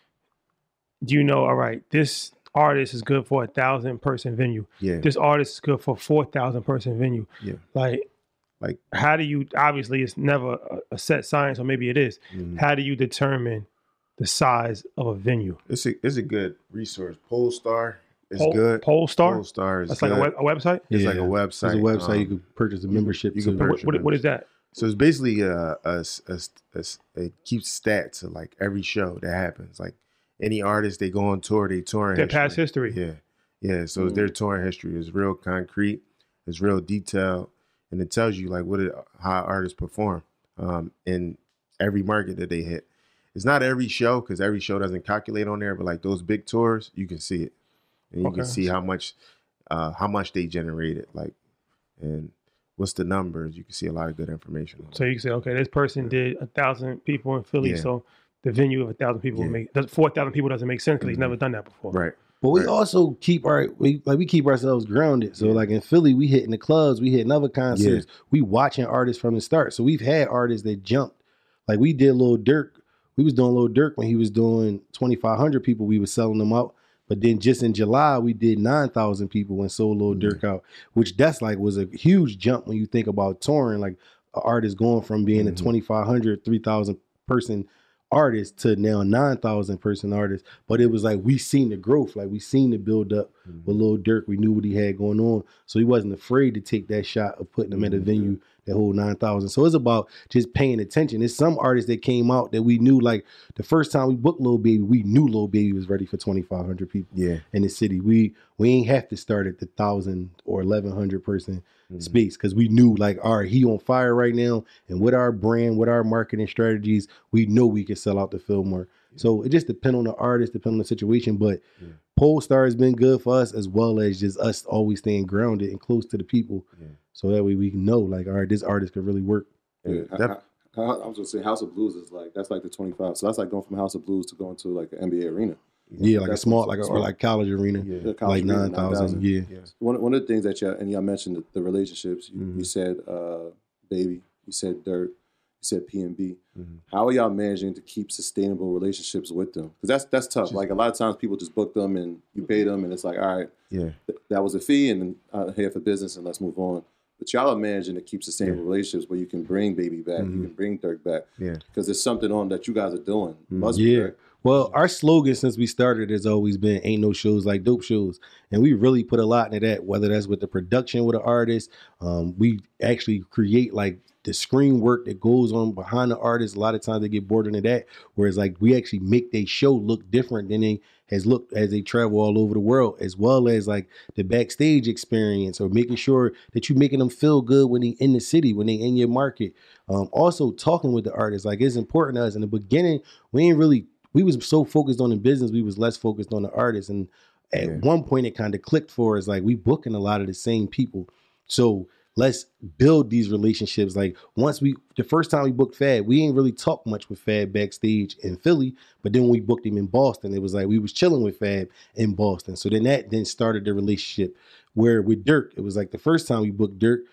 do you know, all right, this artist is good for a thousand person venue. Yeah. This artist is good for four thousand person venue. Yeah. Like, like how do you, obviously it's never a, a set science, or maybe it is. Mm-hmm. How do you determine the size of a venue? It's a it's a good resource. Polestar is Pol, good. Polestar? Polestar is That's good. like a, web, a website? It's yeah. like a website. It's a website um, you can purchase a membership. You, you can purchase what, what is that? So it's basically a, a, a, a, a it keeps stats of like every show that happens. Like any artist, they go on tour, they touring Their history. past history. Yeah. Yeah. So Mm. their touring history is real concrete, it's real detailed, and it tells you like what it, how artists perform um, in every market that they hit. It's not every show because every show doesn't calculate on there, but like those big tours, you can see it, and you Okay. can see how much, uh, how much they generated, like, and what's the numbers. You can see a lot of good information. So you can say, okay, this person did a thousand people in Philly, Yeah. so the venue of a thousand people Yeah. would make does- four thousand people doesn't make sense because he's Mhm. never done that before. Right. But we Right. also keep our we like we keep ourselves grounded. So Yeah. like in Philly, we hitting the clubs, we hitting other concerts, we watching artists from the start. So we've had artists that jumped. Like we did Lil Durk. We was doing Lil Durk when he was doing twenty-five hundred people. We was selling them out. But then just in July, we did nine thousand people and sold Lil Mm-hmm. Durk out, which that's like was a huge jump when you think about touring. Like an artist going from being Mhm. a twenty-five hundred, three thousand person artist to now nine thousand person artist. But it was like we seen the growth, like we seen the build up Mhm. with Lil Durk. We knew what he had going on. So he wasn't afraid to take that shot of putting him at a Mhm. venue that hold nine thousand. So it's about just paying attention. There's some artists that came out that we knew, like the first time we booked Lil Baby, we knew Lil Baby was ready for twenty-five hundred people Yeah. in the city. We we ain't have to start at the thousand or eleven hundred person Mhm. space because we knew like, all right, he on fire right now, and with our brand, with our marketing strategies, we know we can sell out the Fillmore. So it just depends on the artist, depends on the situation. But Yeah. Polestar has been good for us, as well as just us always staying grounded and close to the people. Yeah. So that way we can know, like, all right, this artist could really work. Yeah, Def- I, I, I was gonna say House of Blues is like that's like the twenty-five. So that's like going from House of Blues to going to like an N B A arena. Yeah, like a That's small, what's like a, or small. like college arena, Yeah. The college like arena, nine thousand. Yeah. Yeah. One one of the things that you and y'all mentioned the, the relationships. You, Mhm. you said uh, Baby, you said Dirt, you said P and B. Mhm. How are y'all managing to keep sustainable relationships with them? Because that's that's tough. Just- Like a lot of times people just book them and you pay them and it's like, all right, Yeah. th- that was a fee and then I'm here for business and let's move on. But y'all are managing to keep sustainable relationships where you can bring Baby back, Mhm. you can bring Dirk back, Yeah. because there's something on that you guys are doing. Mhm. Must be, Yeah. right? Well, our slogan since we started has always been "Ain't no shows like dope shows," and we really put a lot into that. Whether that's with the production with the artist, um, we actually create like the screen work that goes on behind the artist. A lot of times they get bored into that, whereas like we actually make their show look different than they has looked as they travel all over the world, as well as like the backstage experience or making sure that you're making them feel good when they in the city, when they in your market. Um, also talking with the artist, like it's important to us. In the beginning, we ain't really. We was so focused on the business, we was less focused on the artist. And at Yeah. one point it kind of clicked for us, like we booking a lot of the same people. So let's build these relationships. Like once we, the first time we booked Fab, we ain't really talk much with Fab backstage in Philly, but then when we booked him in Boston, it was like we was chilling with Fab in Boston. So then that then started the relationship where with Dirk, it was like the first time we booked Dirk,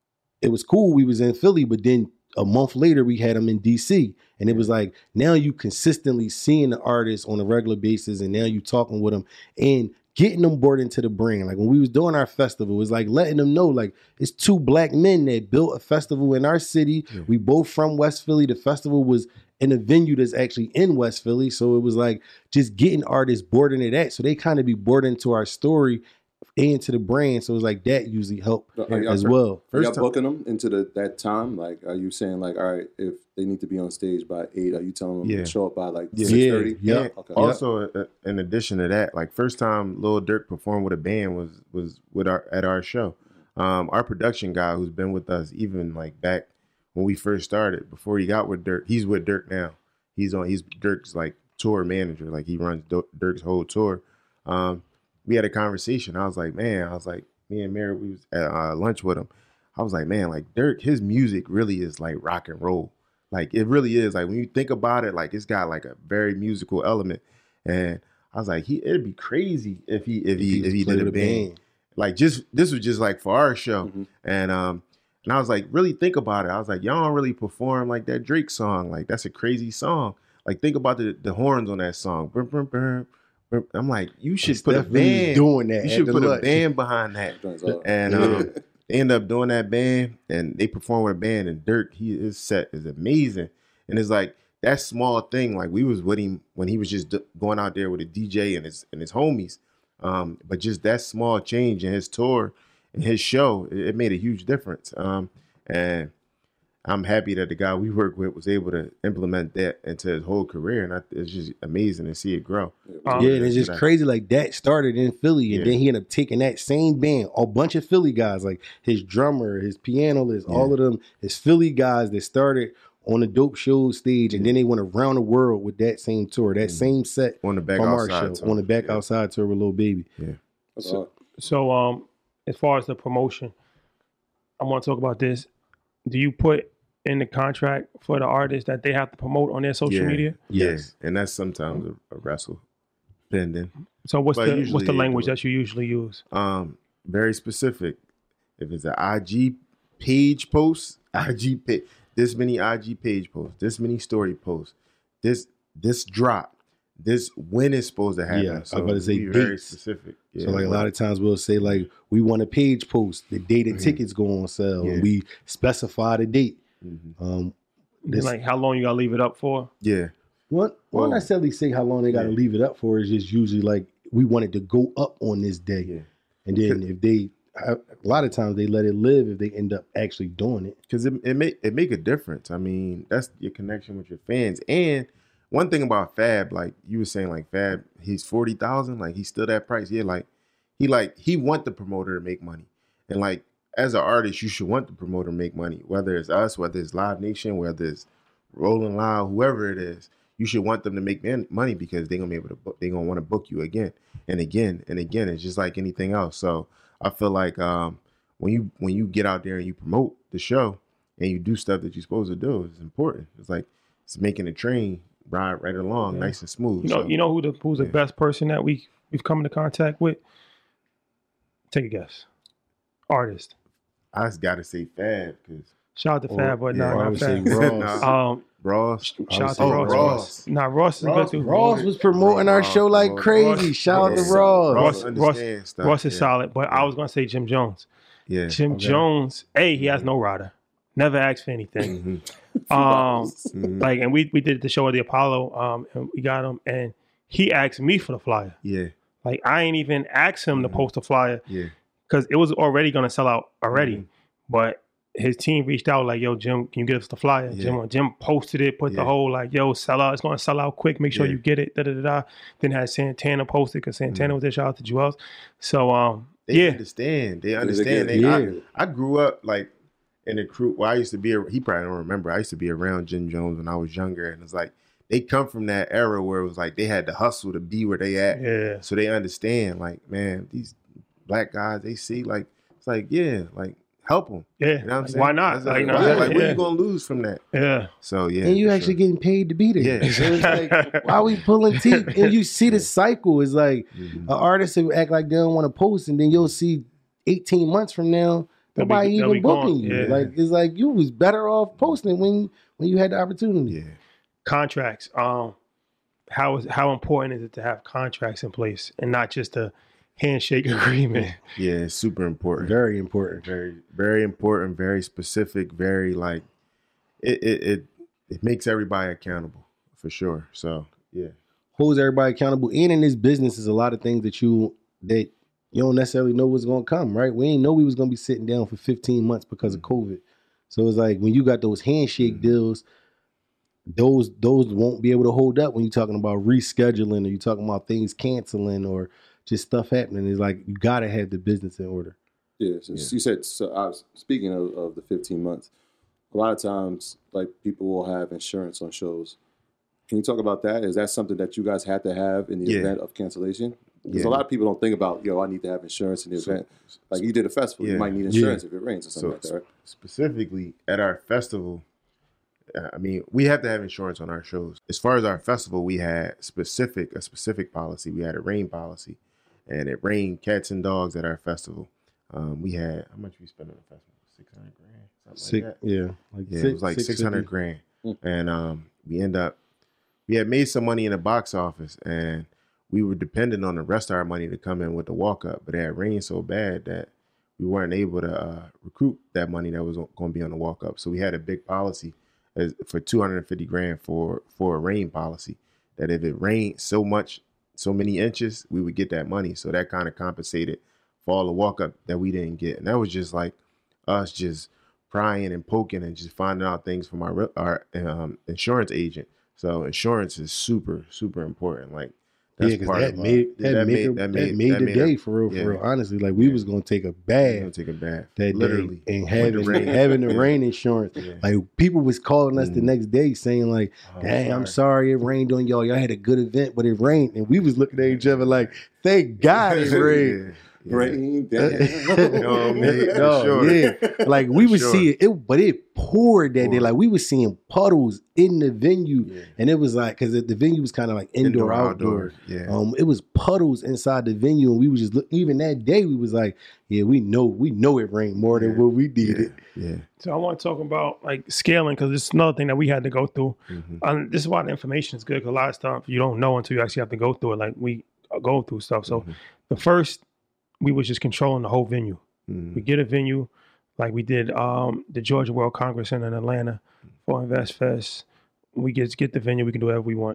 it was cool. We was in Philly, but then a month later we had him in D C. And it was like, now you consistently seeing the artist on a regular basis and now you talking with them and getting them brought into the brand. Like when we was doing our festival, it was like letting them know, like it's two black men that built a festival in our city. Yeah. We both from West Philly. The festival was in a venue that's actually in West Philly. So it was like just getting artists bored into that. So they kind of be bored into our story and to the brand. So it was like that usually helped Are y'all- as well. Are y'all First time- booking them into the, that time? Like, are you saying like, all right, if they need to be on stage by eight, are you telling them Yeah. to show up by like Yeah. six thirty? Yeah. And Okay. Also, uh, in addition to that, like first time Lil Durk performed with a band was was with our at our show. Um, our production guy who's been with us even like back when we first started, before he got with Dirk, he's with Dirk now. He's on. He's Dirk's like tour manager. Like he runs Do- Dirk's whole tour. Um, we had a conversation. I was like, man, I was like, me and Mary, we was at uh, lunch with him. I was like, man, like Dirk, his music really is like rock and roll. Like it really is. Like when you think about it, like it's got like a very musical element. And I was like, he it'd be crazy if he if he if he played did a with band. Like just this was just like for our show. Mhm. And um and I was like, really think about it. I was like, y'all don't really perform like that Drake song. Like that's a crazy song. Like think about the the horns on that song. Brum, brum, brum, brum. I'm like, you should And put a Steph really was band. doing that. You at should the put a lunch. band behind that. Joints up. And um, they end up doing that band, and they perform with a band. And Dirk, he his set is amazing, and it's like that small thing. Like we was with him when he was just d- going out there with a D J and his and his homies. Um, but just that small change in his tour and his show, it, it made a huge difference. Um, and I'm happy that the guy we work with was able to implement that into his whole career, and I, it's just amazing to see it grow. Um, Yeah, and it's just crazy. Like that started in Philly, and Yeah. then he ended up taking that same band, a bunch of Philly guys, like his drummer, his pianist, Yeah. all of them, his Philly guys that started on the Dope Show stage, and then they went around the world with that same tour, that Mhm. same set On the back from our outside show, tour. on the back Yeah. outside tour with Lil Baby. That's So- hard. So um, as far as the promotion, I want to talk about this. Do you put in the contract for the artist that they have to promote on their social Yeah. media? Yes, yeah. And that's sometimes a, a wrestle pending. So what's But the usually what's the they language do it. that you usually use? Um, very specific. If it's an I G page post, I G page, this many I G page posts, this many story posts, this this drop, this when it's supposed to happen. Yeah, I was so about to say be very dates. specific. Yeah, So like a lot of times we'll say like we want a page post, the day the tickets go on sale, Yeah. and we specify the date. Mhm. Um, And this, like how long you gotta leave it up for? yeah, won't Well, won't necessarily say how long they got to yeah. leave it up for. It's just usually like we want it to go up on this day, yeah. and then if they, a lot of times they let it live if they end up actually doing it. Because it it make it make a difference. I mean, that's your connection with your fans. And one thing about Fab, like you were saying, like Fab, he's forty thousand, like he's still that price. Yeah, like he like he want the promoter to make money, and like as an artist, you should want the promoter to make money. Whether it's us, whether it's Live Nation, whether it's Rolling Loud, whoever it is, you should want them to make man- money because they're gonna be able to book, they're gonna want to book you again and again and again. It's just like anything else. So I feel like um, when you when you get out there and you promote the show and you do stuff that you're supposed to do, it's important. It's like it's making the train ride right along, Yeah. nice and smooth. You know, So, you know who the who's the yeah. best person that we we've come into contact with? Take a guess. Artist. I just gotta say Fab because Shout out to Fab, but yeah, nah, I not would say Fab. Ross. Um, Ross. shout out to Oh, Ross. Ross. Nah, Ross is a good dude. Ross was promoting our Ross, show like Ross, crazy. Ross, Shout out to Ross, Ross. Ross Ross, understands stuff. Ross is yeah. solid, but I was gonna say Jim Jones. Yeah. Jim Okay. Jones, hey, he has no rider. Never asked for anything. Mhm. Um, Mhm. like, and we we did the show at the Apollo, um, and we got him, and he asked me for the flyer. Yeah. Like, I ain't even asked him to Mhm. post a flyer Yeah. because it was already gonna sell out already. Mhm. But his team reached out like, "Yo, Jim, can you get us the flyer?" Yeah. Jim, Jim posted it, put the Yeah. whole like, "Yo, sell out. It's gonna sell out quick. Make sure Yeah. you get it." Da da da da. Then had Santana posted because Santana Mhm. was there. Shout out to Jewels. So um, They yeah, understand. They they understand. get it. They, Yeah. I, I grew up like in a crew. Well, I used to be. A, he probably don't remember. I used to be around Jim Jones when I was younger, and it's like they come from that era where it was like they had to hustle to be where they at. yeah. So they understand. Like, man, these black guys, they see like it's like yeah, like help them. Yeah, You know what I'm Like, saying? why not? That's Like, like, no, right, yeah, like what yeah. you gonna lose from that? yeah. So yeah, And you for actually sure. getting paid to be there. Yeah. So it's like, why we pulling teeth? And you see the cycle. It's like Mhm. an artist who act like they don't want to post, and then you'll see eighteen months from now, They'll be- nobody they'll even be booking gone. you. Yeah. Like it's like you was better off posting when when you had the opportunity. Yeah. Contracts. Um, how is how important is it to have contracts in place and not just a handshake agreement? Yeah, it's super important. Very important. very very important, very specific, very like it it it, it makes everybody accountable for sure. So yeah. Holds everybody accountable. And in this business is a lot of things that you that you don't necessarily know what's gonna come, right? We ain't know we was gonna be sitting down for fifteen months because of COVID. So it's like when you got those handshake Mhm. deals, those those won't be able to hold up when you're talking about rescheduling or you're talking about things canceling or just stuff happening. It's like you gotta have the business in order. Yeah, so Yeah. you said. So I was speaking of, of the fifteen months. A lot of times, like people will have insurance on shows. Can you talk about that? Is that something that you guys had to have in the Yeah. event of cancellation? Because Yeah. a lot of people don't think about, yo, I need to have insurance in the So- event. Like you did a festival, Yeah. you might need insurance if it rains or something So like that, right? specifically at our festival, uh, I mean, we have to have insurance on our shows. As far as our festival, we had specific a specific policy. We had a rain policy, and it rained cats and dogs at our festival. Um, we had how much we spent on the festival? Six hundred grand, something Six, like that. yeah, like Yeah, six, it was like six hundred fifty. grand, Mm. and um, we end up we had made some money in the box office, and we were dependent on the rest of our money to come in with the walk up, but it had rained so bad that we weren't able to uh, recruit that money that was going to be on the walk up. So we had a big policy as, for two hundred fifty grand for for a rain policy. That if it rained so much, so many inches, we would get that money. So that kind of compensated for all the walk up that we didn't get, and that was just like us just prying and poking and just finding out things from our re- our um, insurance agent. So insurance is super super important. Like that's Yeah, because part that of our- made yeah, that, made, that made, the that day a- for real, yeah. for real. Honestly, like we Yeah. was gonna take a we bath gonna take a bath that literally day and With having the rain. having the Yeah. rain insurance. Yeah. Like people was calling us the Mhm. next day saying like, Oh, "Dang, I'm sorry it rained on y'all. Y'all had a good event, but it rained." And we was looking at each other like, "Thank God it rained." Rain down. You know what I mean? For No, sure. yeah. Like we For would sure. see it, it, but it poured that day. Poured. Like we were seeing puddles in the venue, Yeah. and it was like because the, the venue was kind of like indoor, outdoor. Yeah. Um, it was puddles inside the venue, and we was just look. Even that day, we was like, yeah, we know, we know it rained more than Yeah. what we needed. Yeah. So I want to talk about like scaling because it's another thing that we had to go through. Mhm. Um, this is why the information is good because a lot of stuff you don't know until you actually have to go through it. Like we go through stuff. So Mhm. the first, we was just controlling the whole venue. Mhm. We get a venue, like we did um, the Georgia World Congress Center in Atlanta for Invest Fest. We get get the venue, we can do whatever we want.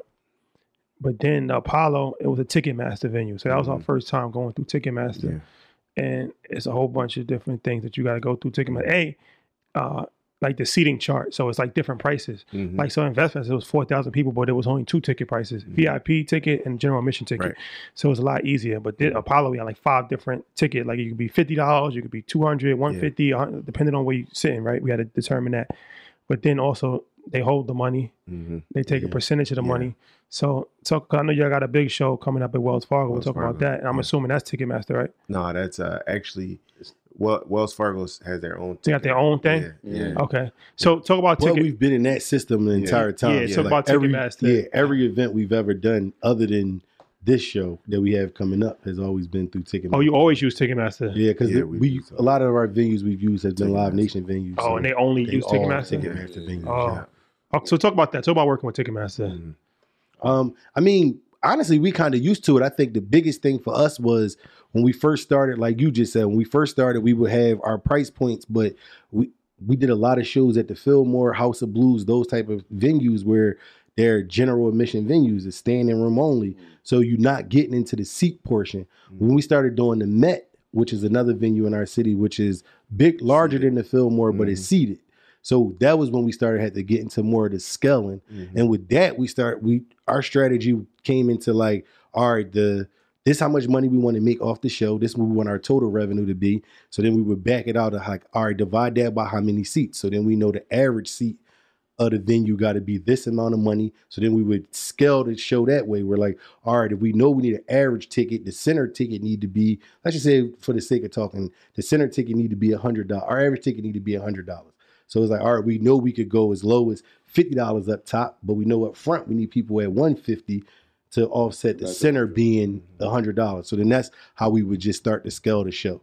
But then the Apollo, it was a Ticketmaster venue, so that was our Mhm. first time going through Ticketmaster, Yeah. and it's a whole bunch of different things that you got to go through Ticketmaster. A, uh, like the seating chart, so it's like different prices. Mhm. Like so, Invest Fest, it was four thousand people, but there was only two ticket prices: V I P ticket and general admission ticket. Right. So it was a lot easier. But the Apollo, we had like five different tickets. Like it could be fifty dollars, you could be two hundred, one fifty, a hundred, depending on where you're sitting. Right, we had to determine that. But then also they hold the money. Mhm. They take a Yeah. percentage of the Yeah. money. So, so 'cause I know y'all got a big show coming up at Wells Fargo. Wells we'll talk about Fargo, that. And I'm yeah. assuming that's Ticketmaster, right? No, that's uh, actually well, Wells Fargo has their own. They got their own thing? Yeah. yeah. Okay. So talk about Well, ticket. we've been in that system the entire time. Yeah, talk about every, Ticketmaster. Yeah, every event we've ever done, other than this show that we have coming up, has always been through Ticketmaster. Oh, you always use Ticketmaster. Yeah, because Yeah, we, we use a lot of our venues we've used has been Live Ticketmaster. Nation venues. Oh, so and they only they use all Ticketmaster? Ticketmaster venues. Oh. Yeah. Oh, so talk about that. Talk about working with Ticketmaster. Mhm. Um, I mean, honestly, we kind of used to it. I think the biggest thing for us was when we first started, like you just said, when we first started, we would have our price points, but we we did a lot of shows at the Fillmore, House of Blues, those type of venues where they're general admission venues, it's standing room only. So you're not getting into the seat portion. When we started doing the Met, which is another venue in our city, which is big, larger than the Fillmore, but it's seated. So that was when we started had to get into more of the scaling. Mm-hmm. And with that, we start we our strategy came into like, all right, the this how much money we want to make off the show. This is what we want our total revenue to be. So then we would back it out of like, all right, divide that by how many seats. So then we know the average seat of the venue got to be this amount of money. So then we would scale the show that way. We're like, all right, if we know we need an average ticket, the center ticket need to be, let's just say for the sake of talking, the center ticket need to be a hundred dollars. Our average ticket need to be a hundred dollars. So it's like, all right, we know we could go as low as fifty dollars up top, but we know up front we need people at one hundred fifty dollars to offset the That's center being a hundred dollars. So then that's how we would just start to scale the show.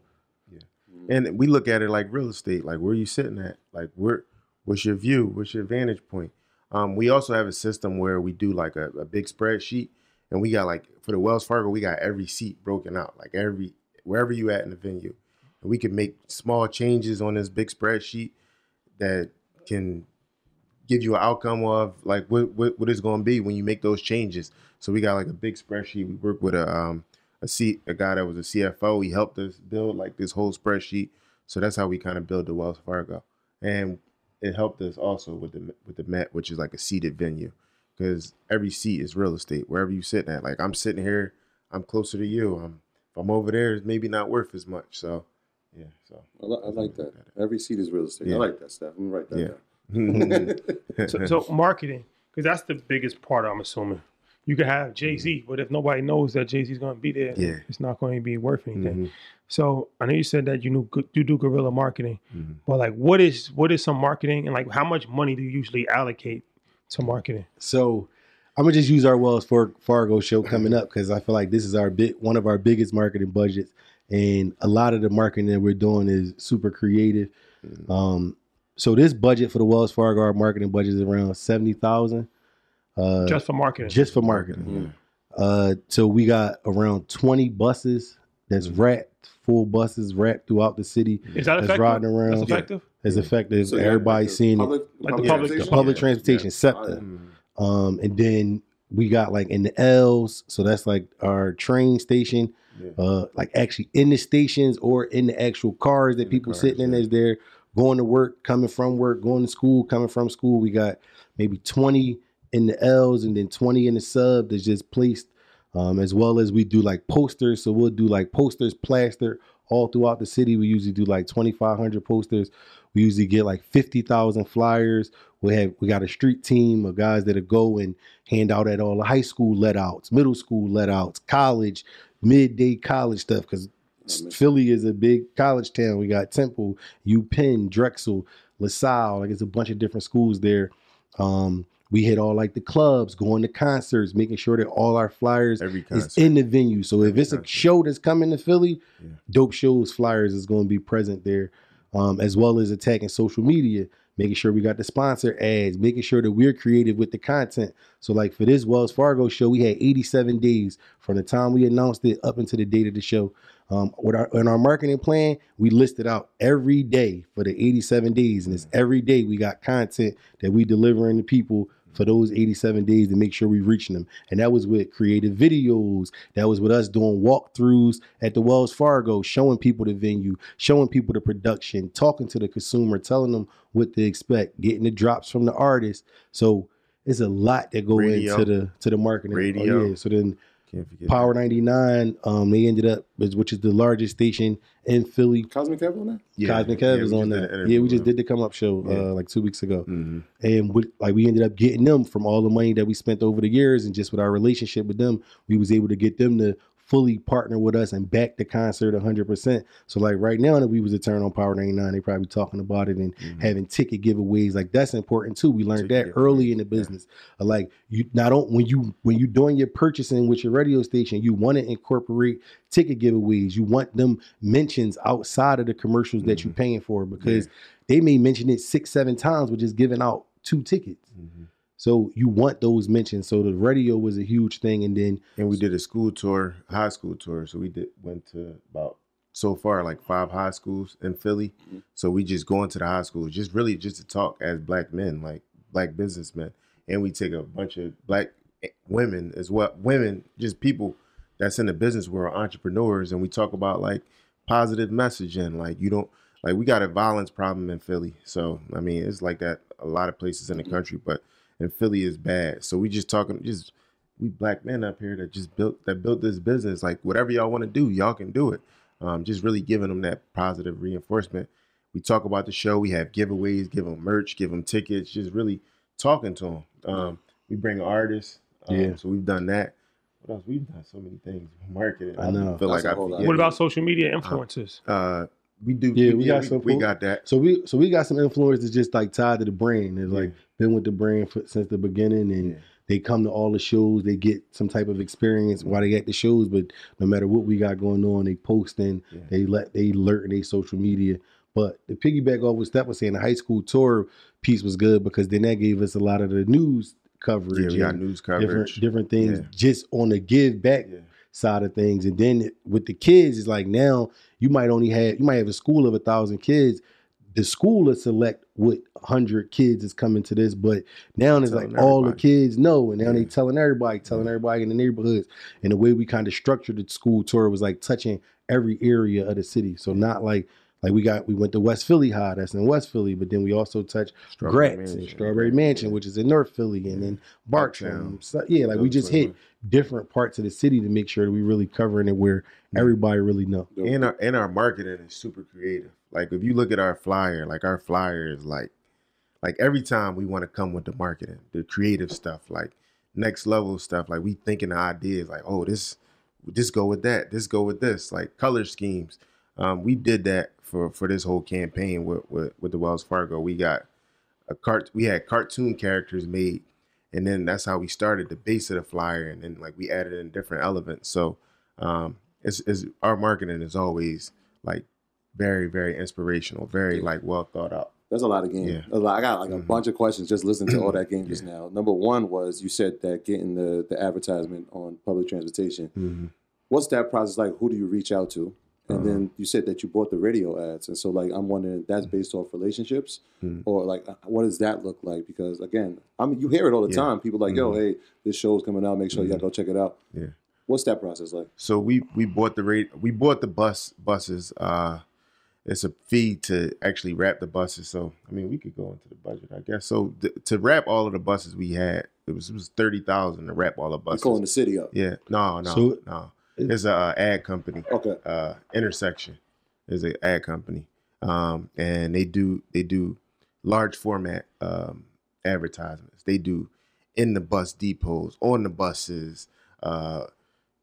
And we look at it like real estate. Like, where are you sitting at? Like, where? What's your view? What's your vantage point? Um, we also have a system where we do like a, a big spreadsheet, and we got like for the Wells Fargo, we got every seat broken out, like every wherever you at in the venue, and we can make small changes on this big spreadsheet that can give you an outcome of like what what, what it's going to be when you make those changes. So we got like a big spreadsheet. We work with a um a C, a guy that was a C F O. He helped us build like this whole spreadsheet. So that's how we kind of build the Wells Fargo, and it helped us also with the with the Met, which is like a seated venue, because every seat is real estate. Wherever you sitting at, like I'm sitting here, I'm closer to you. I'm if I'm over there, it's maybe not worth as much. So yeah, so I, li- I like that. Every seat is real estate. Yeah. I like that stuff. I'm gonna write that Yeah. down. So, so marketing, because that's the biggest part, I'm assuming. You could have Jay-Z, but if nobody knows that Jay-Z's going to be there, Yeah. it's not going to be worth anything. Mhm. So I know you said that you knew you do guerrilla marketing, Mhm. but like, what is what is some marketing, and like, how much money do you usually allocate to marketing? So I'm gonna just use our Wells Far- Fargo show coming up because I feel like this is our big one of our biggest marketing budgets, and a lot of the marketing that we're doing is super creative. Um, so this budget for the Wells Fargo, our marketing budget is around seventy thousand, uh, Just for marketing. just for marketing. Uh, so we got around twenty buses that's wrapped, full buses wrapped throughout the city. is that that's effective? riding around. That's effective. As effective. So, yeah, Everybody's like seeing it. public, Like the public public- transportation? The public Yeah. transportation Yeah. sector. Mhm. Um, and then we got like in the L's, so that's like our train station, Yeah. uh, like actually in the stations or in the actual cars that In the people cars, sitting in yeah. as they're going to work, coming from work, going to school, coming from school. We got maybe twenty in the L's and then twenty in the sub that's just placed, um, as well as we do like posters. So we'll do like posters plastered all throughout the city. We usually do like twenty-five hundred posters. We usually get like fifty thousand flyers. We have we got a street team of guys that'll go and hand out at all the high school let outs, middle school let outs, college, midday college stuff. Because Philly is a big college town. We got Temple, UPenn, Drexel, LaSalle. Like it's a bunch of different schools there. Um, we hit all like the clubs, going to concerts, making sure that all our flyers Every is concert. in the venue. So if Every it's a concert. show that's coming to Philly, Yeah. Dope Shows flyers is going to be present there, um, as well as attacking social media, making sure we got the sponsor ads, making sure that we're creative with the content. So like for this Wells Fargo show, we had eighty-seven days from the time we announced it up until the date of the show. Um, with our in our marketing plan, we listed out every day for the eighty-seven days, and it's every day we got content that we delivering to people for those eighty-seven days to make sure we reaching them. And that was with creative videos. That was with us doing walkthroughs at the Wells Fargo, showing people the venue, showing people the production, talking to the consumer, telling them what to expect, getting the drops from the artist. So it's a lot that go Radio. into the to the marketing. Radio. Oh, yeah. So then Can't forget Power that. ninety-nine, um, they ended up, which is the largest station in Philly. Cosmic Kev on that? Yeah, Cosmic yeah, Kev we is just on did an that. interview Yeah, we with just him. did the Come Up show Yeah. uh, like two weeks ago. Mhm. And we, like we ended up getting them from all the money that we spent over the years, and just with our relationship with them, we was able to get them to fully partner with us and back the concert one hundred percent. So like right now that we was to turn on Power ninety-nine, they probably talking about it and Mhm. having ticket giveaways. Like that's important too. We learned Ticket that early giveaways, in the yeah. business. Uh, Like you not on when you when you doing your purchasing with your radio station, you want to incorporate ticket giveaways. You want them mentions outside of the commercials that you're paying for, because they may mention it six, seven times with just giving out two tickets. Mhm. So you want those mentions. So the radio was a huge thing. And then And we did a school tour, high school tour. So we did went to about so far like five high schools in Philly. So we just go into the high schools, just really just to talk as black men, like black businessmen. And we take a bunch of black women as well, women, just people that's in the business world, entrepreneurs, and we talk about like positive messaging. Like you don't like we got a violence problem in Philly. So I mean it's like that a lot of places in the country, but in Philly is bad. So we just talking just we black men up here that just built that built this business. Like whatever y'all want to do, y'all can do it. Um, just really giving them that positive reinforcement. We talk about the show. We have giveaways, give them merch, give them tickets. Just really talking to them. Um, we bring artists. Um, Yeah. So we've done that. What else? We've done so many things. Marketing. I know. feel like That's I a whole lot. forget. What about social media influencers? Uh, we do. Yeah, we got we, some we fo- got that. so we so we got some influencers just like tied to the brand. It's like Yeah. been with the brand for, since the beginning, and Yeah. they come to all the shows. They get some type of experience while they at the shows. But no matter what we got going on, they posting, Yeah. they let they alert in their social media. But the piggyback off what Steph was saying, the high school tour piece was good because then that gave us a lot of the news coverage. Yeah, we got and news different coverage. different things Yeah. just on the give back Yeah. side of things. And then with the kids, it's like now you might only have you might have a school of a thousand kids. The school will select what hundred kids is coming to this, but now it's like Telling all the everybody. kids know, and now they Yeah. telling everybody, telling everybody in the neighborhoods. And the way we kind of structured the school tour was like touching every area of the city. So not like like we got we went to West Philly High, that's in West Philly, but then we also touched Strawberry Gratz and Mansion. Strawberry Mansion, Yeah. which is in North Philly, and then Bartram. Uptown. So, yeah, like we just hit different parts of the city to make sure that we really covering it where everybody really know. And our and our marketing is super creative. Like if you look at our flyer, like our flyer is like like every time we want to come with the marketing, the creative stuff, like next level stuff. Like we thinking of ideas like, oh, this this go with that, this go with this, like color schemes. Um, we did that for for this whole campaign with with, with the Wells Fargo. We got a cart we had cartoon characters made, and then that's how we started the base of the flyer, and then like we added in different elements. So um it's, it's our marketing is always like very, very inspirational, very like well thought out. There's a lot of game. Yeah. A lot- I got like a Mhm. bunch of questions just listening to all that game just Yeah. now. Number one was you said that getting the, the advertisement on public transportation. Mm-hmm. What's that process like? Who do you reach out to? And Uh-huh. then you said that you bought the radio ads. And so like I'm wondering that's based off relationships Mhm. or like what does that look like? Because again, I mean you hear it all the Yeah. time. People like, yo, Mhm. hey, this show's coming out, make sure you gotta go check it out. Yeah. What's that process like? So we we bought the rate we bought the bus buses. Uh, it's a fee to actually wrap the buses. So I mean, we could go into the budget, I guess. So th- to wrap all of the buses we had, it was it was thirty thousand to wrap all the You're buses. calling the city up. Yeah, no, no, So- no. It's a uh, ad company. Okay. Uh, Intersection is an ad company, um, and they do they do large format um, advertisements. They do in the bus depots, on the buses, uh,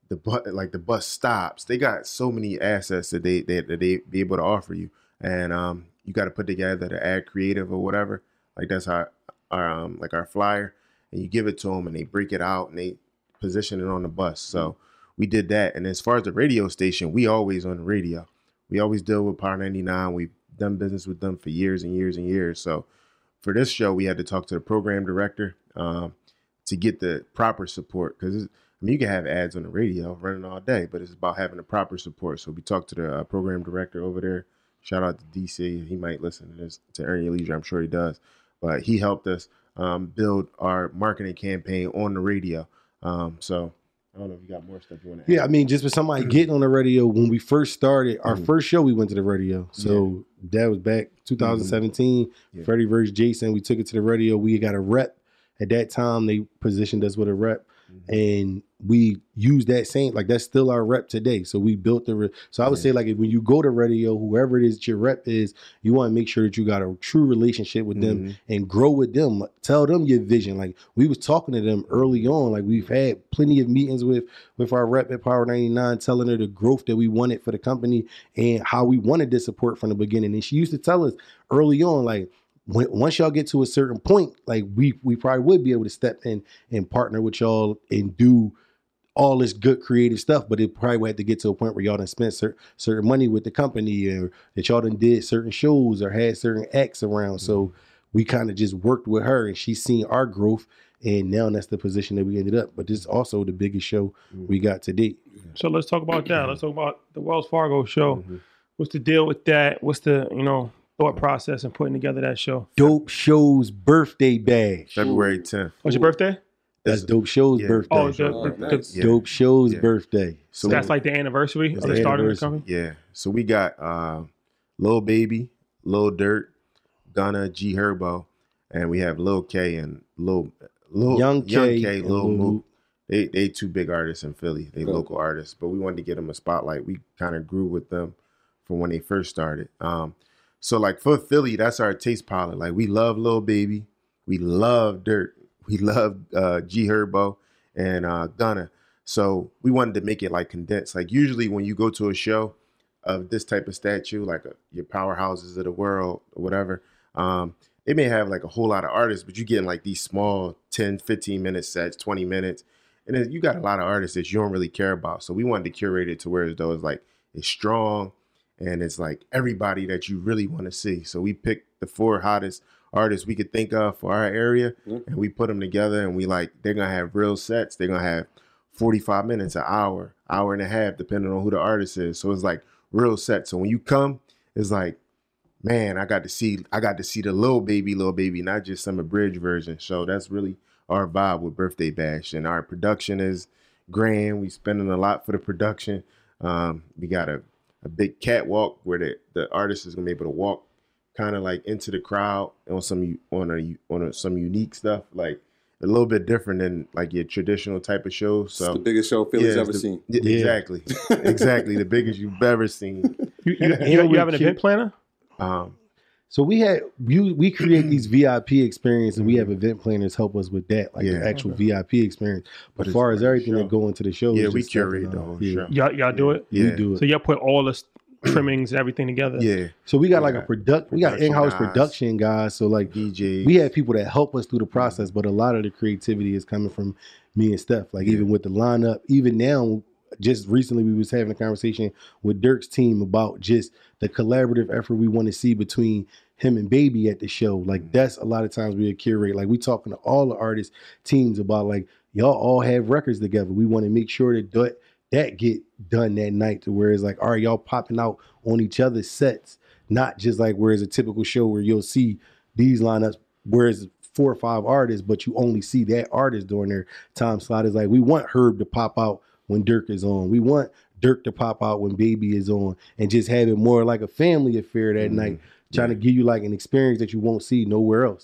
the bus, like the bus stops. They got so many assets that they, they that they be able to offer you, and um, you got to put together the ad creative or whatever. Like that's our our um, like our flyer, and you give it to them, and they break it out and they position it on the bus. So we did that. And as far as the radio station, we always on the radio. We always deal with Power ninety-nine. We've done business with them for years and years and years. So for this show, we had to talk to the program director um, to get the proper support. Because, I mean, you can have ads on the radio running all day, but it's about having the proper support. So we talked to the uh, program director over there. Shout out to D C. He might listen to this, to Earn Your Leisure. I'm sure he does. But he helped us um, build our marketing campaign on the radio. Um, so I don't know if you got more stuff you want to add. Yeah, I mean, just for somebody getting on the radio, when we first started, our Mhm. first show, we went to the radio. So that was back twenty seventeen. Yeah. Freddie versus Jason, we took it to the radio. We got a rep. At that time, they positioned us with a rep. And we use that same, like that's still our rep today. So we built the, re- so I would Yeah. say like if, when you go to radio, whoever it is that your rep is, you want to make sure that you got a true relationship with them Mhm. and grow with them. Tell them your vision. Like we was talking to them early on. Like we've had plenty of meetings with, with our rep at Power ninety-nine, telling her the growth that we wanted for the company and how we wanted this support from the beginning. And she used to tell us early on, like, when, once y'all get to a certain point, like we we probably would be able to step in and partner with y'all and do all this good creative stuff, but it probably would have to get to a point where y'all done spent cer- certain money with the company, or that y'all done did certain shows or had certain acts around. So we kind of just worked with her, and she's seen our growth, and now that's the position that we ended up. But this is also the biggest show we got to date. So let's talk about that. Let's talk about the Wells Fargo show. Mm-hmm. What's the deal with that? What's the, you know, thought process in putting together that show? Dope Show's birthday bash. February tenth. What's your birthday? That's Dope Show's Yeah. birthday. Oh, the, Oh, the- the- nice. Yeah. Dope Show's Yeah. birthday. So that's like the anniversary It's of the the start of the anniversary. company? Yeah. So we got uh, Lil Baby, Lil Durk, Gunna, G Herbo, and we have Lil K and Lil Lil Young K K, and Lil Lil Mook. Mook. They they two big artists in Philly. They Okay. local artists, but we wanted to get them a spotlight. We kind of grew with them from when they first started. Um, so like for Philly, that's our taste palette. Like we love Lil Baby, we love Durk, we love uh, G Herbo and uh, Gunna. So we wanted to make it like condensed. Like usually when you go to a show of this type of statue, like a, your powerhouses of the world or whatever, um, they may have like a whole lot of artists, but you're getting like these small ten, fifteen minute sets, twenty minutes. And then you got a lot of artists that you don't really care about. So we wanted to curate it to where as though it's like, it's strong and it's like everybody that you really want to see. So we picked the four hottest artists we could think of for our area, Mhm. and we put them together, and we like, they're going to have real sets. They're going to have forty-five minutes, an hour, hour and a half, depending on who the artist is. So it's like real sets. So when you come, it's like, man, I got to see, I got to see the Lil Baby, Lil Baby, not just some abridged version. So that's really our vibe with Birthday Bash. And our production is grand. We spending a lot for the production. Um, we got a, a big catwalk where the, the artist is gonna be able to walk kind of like into the crowd on some on a on a, some unique stuff, like a little bit different than like your traditional type of show. It's So the biggest show Philly's yeah, ever it's the- seen. yeah, Exactly, exactly, the biggest you've ever seen. You, you, And you, you we have an keep- event planner? Um, So we had you we create these V I P experience, and we have event planners help us with that, like Yeah. the actual Okay. V I P experience. But But as far it's as like a everything show. that go into the show, yeah, is we just stuff curate and the all. whole Yeah. show. Y'all, y'all do it? Yeah, We do So it. y'all put all the s- trimmings and everything together? yeah, So we got like a Yeah. product, we got Production in-house guys. production guys. So like D J. we have people that help us through the process, but a lot of the creativity is coming from me and Steph. Like Yeah. even with the lineup, even now, just recently we was having a conversation with Dirk's team about just the collaborative effort we want to see between him and Baby at the show. Like that's a lot of times we curate. Like we talking to all the artist teams about like y'all all have records together. We want to make sure that that, that get done that night to where it's like, all right, y'all popping out on each other's sets, not just like where it's a typical show where you'll see these lineups, whereas four or five artists, but you only see that artist during their time slot. Is like we want Herb to pop out when Dirk is on. We want Dirk to pop out when Baby is on, and just have it more like a family affair that Mhm. night, trying Yeah. to give you like an experience that you won't see nowhere else.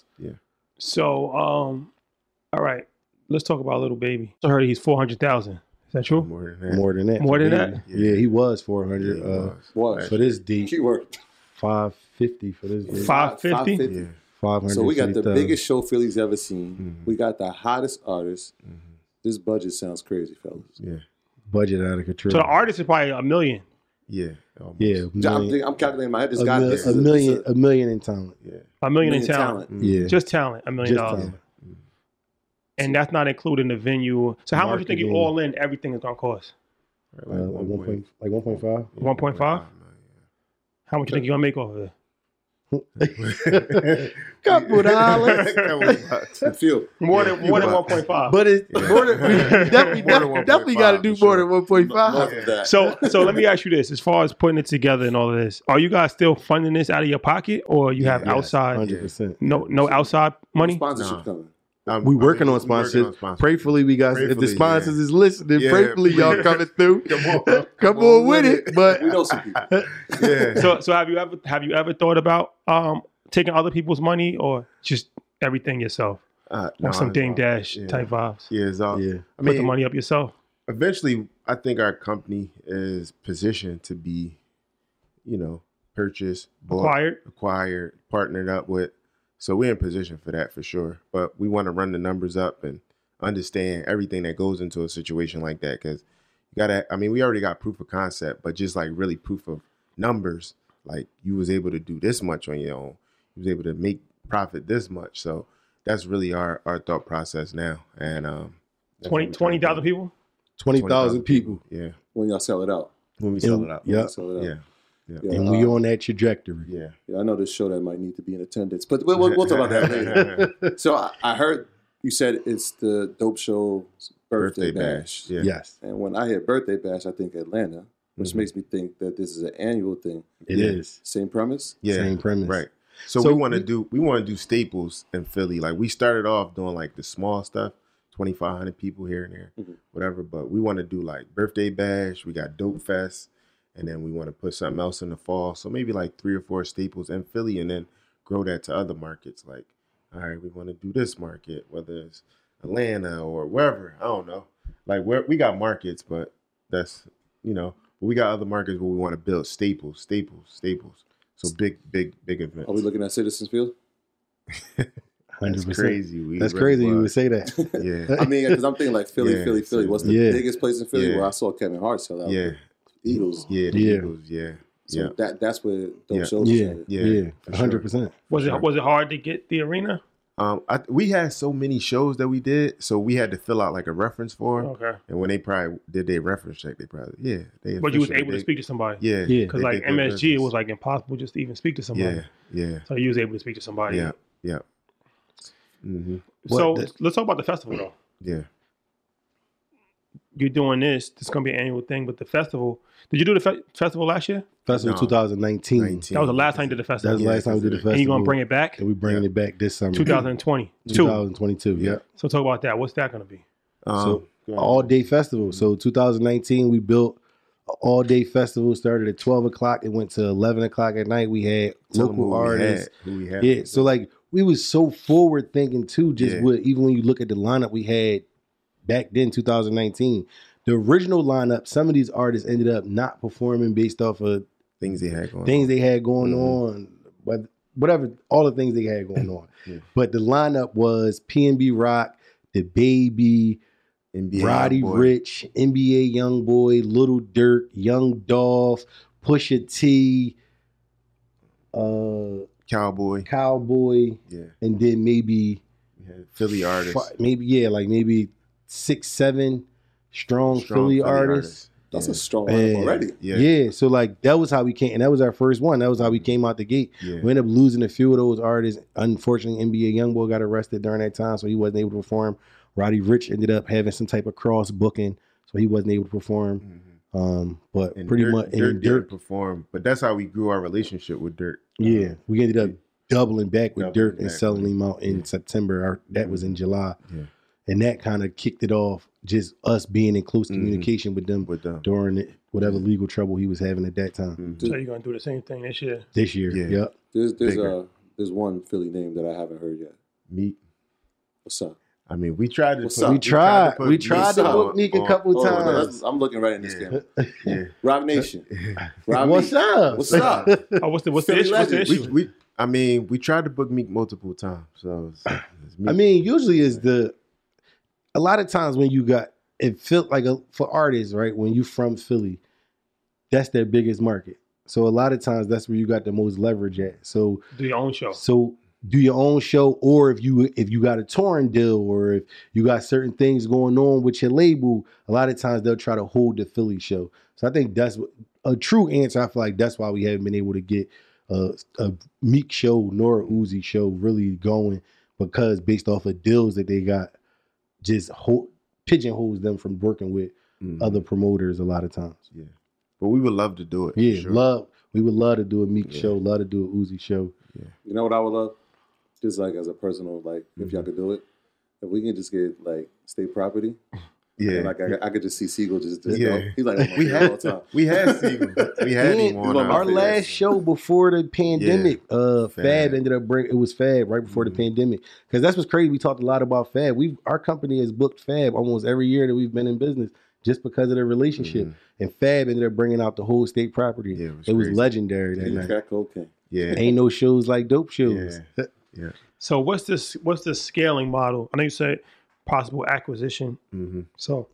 So, um, all right, let's talk about Little Baby. I heard he's four hundred thousand. Is that true? More than that. More than that. More than Baby. that? Yeah, Yeah. he was four Yeah, hundred. it uh, was. Was. for this deep, Keyword. five fifty for this deep. Five fifty? Yeah. five hundred. So we got the biggest show Philly's ever seen. Mhm. We got the hottest artists. Mhm. This budget sounds crazy, fellas. Yeah. budget out of control. So the artist is probably a million. Yeah. Almost. yeah, I'm, million, thinking- I'm calculating in my head. This a, guy, mil- this a is million, this is a million in talent. Yeah. A million in million talent. talent. Yeah, Just talent, a million Just dollars. talent. And that's not including the venue. So how much you think you Marketing. all in, everything is going to cost? Uh, like one point, like one point five. one point five? How much you think you're going to make off of it? Couple dollars, I feel. More than more than one point five. but it's more than we definitely, More than one point five, definitely got to do for more sure. than one point five. North of that. So so let me ask you this: as far as putting it together and all of this, are you guys still funding this out of your pocket, or you have yes, outside Hundred percent. no no outside money? Sponsorship Nah. coming. Um, We I mean, working on we sponsorships. sponsors. Prayfully, we got if the Prayfully, sponsors yeah. is listening. Yeah, Prayfully, y'all please. coming through. Come on, Come, come on, on with with it. But We know some people. Yeah. So so have you ever have you ever thought about um taking other people's money or just everything yourself Uh, or no, some it's ding all- dash yeah. type vibes? Yeah, it's all. yeah, I Put the mean, money up yourself. eventually, I think our company is positioned to be, you know, purchased, bought, Acquired. acquired, partnered up with. So we're in position for that for sure. But we want to run the numbers up and understand everything that goes into a situation like that. Because you gotta, I mean, we already got proof of concept, but just like really proof of numbers. Like you was able to do this much on your own. You was able to make profit this much. So that's really our our thought process now. And um, that's what twenty we twenty trying thousand to do. people? twenty thousand people. Yeah. When y'all sell it out. When we sell it out. Yeah. Sell it out. Yeah. Yeah, And uh, we on that trajectory. Yeah. Yeah, I know this show that might need to be in attendance, but we'll, we'll, we'll talk about that later. So I, I heard you said it's the Dope Show's birthday, Birthday bash. bash. Yeah. Yes, And when I hear birthday bash, I think Atlanta, which Mhm. makes me think that this is an annual thing. it Yeah. is. Same premise. Yeah. Same premise. Right. So, So we want to we- do we want to do staples in Philly. Like we started off doing like the small stuff, twenty-five hundred people here and there, Mhm. whatever. But we want to do like birthday bash. We got Dope Fest, and then we want to put something else in the fall. So maybe like three or four staples in Philly, and then grow that to other markets. Like, all right, we want to do this market, whether it's Atlanta or wherever. I don't know. Like where we got markets, but that's you know, but we got other markets where we want to build staples, staples, staples. So big, big, big events. Are we looking at Citizens Field? Hundred That's percent. crazy. We That's really crazy. You would was. say that. Yeah, I mean, because I'm thinking like Philly, Yeah, Philly, Philly. What's the Yeah. biggest place in Philly Yeah. where I saw Kevin Hart sell out? yeah, Eagles. yeah. The Yeah. Eagles, yeah, So yeah, that that's where Dope Yeah. Shows Yeah, is at. yeah. yeah, for hundred sure. percent. Was Sure. it was it hard to get the arena? Um, I, we had so many shows that we did, so we had to fill out like a reference form. Okay. And when they probably did their reference check, they probably yeah, they. But you was officially able to did- speak to somebody. Yeah, Yeah. they Because like did their M S G, it business. was like impossible just to even speak to somebody. yeah, yeah, So you was able to speak to somebody. yeah, yeah. Mm-hmm. So What the- let's talk about the festival though. Yeah. You're doing this. This is gonna be an annual thing, but the festival. Did you do the fe- festival last year? Festival No. twenty nineteen. That was the last time you did the That was festival. the Yeah, last time we did the and festival. And you gonna bring it back? And we bringing Yeah. it back this summer. twenty twenty. Two. twenty twenty-two. Yeah. So talk about that. What's that gonna be? Um, So, go ahead. All day festival. So twenty nineteen, we built an all day festival. Started at twelve o'clock. It went to eleven o'clock at night. We had Tell 'em local who we artists. had, who we had. Yeah. So like we was so forward thinking too. Just Yeah. with even when you look at the lineup we had back then, twenty nineteen, the original lineup. Some of these artists ended up not performing based off of things they had going. things on. they had going Mhm. on, but whatever, all the things they had going on. Yeah. But the lineup was P N B Rock, The Baby, N B A Roddy Youngboy. Rich, N B A Youngboy, Little Dirk, Young Dolph, Pusha T, uh, Cowboy. Cowboy, Yeah, and then maybe we had Philly artists. fi- maybe yeah, like maybe six, seven strong, Strong Philly, artists. That's Yeah. a strong Yeah. lineup already. Yeah. Yeah. so like that was how we came, and that was our first one. That was how we came out the gate. Yeah. We ended up losing a few of those artists. Unfortunately, N B A Youngboy got arrested during that time, so he wasn't able to perform. Roddy Rich ended up having some type of cross booking, so he wasn't able to perform. Mhm. Um, but And pretty Dirk, much, and Dirk, then didn't Dirk, perform, but that's how we grew our relationship with Dirk. yeah, Um, we ended up doubling back with Doubling Dirk and back, selling yeah. him out in Yeah. September. Our, that was in July, Yeah. and that kind of kicked it off. Just us being in close Mhm. communication with them with them. during it, whatever legal trouble he was having at that time. Mhm. So you're gonna do the same thing this year. This year, Yeah. yep. There's there's Bigger. uh there's one Philly name that I haven't heard yet. Meek. What's up? I mean, we tried to. What's put, up? We tried. put We tried Meek to on- book Meek a on- couple Oh, times. that's- I'm looking right in this Yeah. camera. Yeah. Rock Nation. Rock What's Meek. up? What's up? Oh, what's the what's the Philly issue? What's the legend. issue? We, we, I mean, we tried to book Meek multiple times. So it's, it's Meek. I mean, usually is the a lot of times when you got it felt like a, for artists, right? When you from Philly, that's their biggest market. So a lot of times that's where you got the most leverage at. So Do your own show. So do your own show, or if you if you got a touring deal, or if you got certain things going on with your label, a lot of times they'll try to hold the Philly show. So I think that's what, a true answer. I feel like that's why we haven't been able to get a, a Meek show nor a Uzi show really going, because based off of deals that they got, just hold, pigeonholes them from working with mm-hmm. other promoters a lot of times. Yeah, but we would love to do it. Yeah, sure. love. We would love to do a Meek yeah. show, love to do a Uzi show. Yeah. You know what I would love? Just like as a personal, like mm-hmm. if y'all could do it, if we can just get like state property. Yeah, like I, I could just see Siegel just, just yeah. go. He's like, oh, we had all the time. we had Siegel. We had and him on our last show before the pandemic. Yeah. Uh, Fab. Fab ended up bringing it was Fab right before mm-hmm. the pandemic, because that's what's crazy. We talked a lot about Fab. We our company has booked Fab almost every year that we've been in business, just because of their relationship. Mm-hmm. And Fab ended up bringing out the whole state property. Yeah, it was, it was legendary that yeah, night. Got cocaine. Yeah, ain't no shows like dope shows. Yeah. yeah. So what's this? What's the scaling model? I know you said possible acquisition. Mm-hmm. So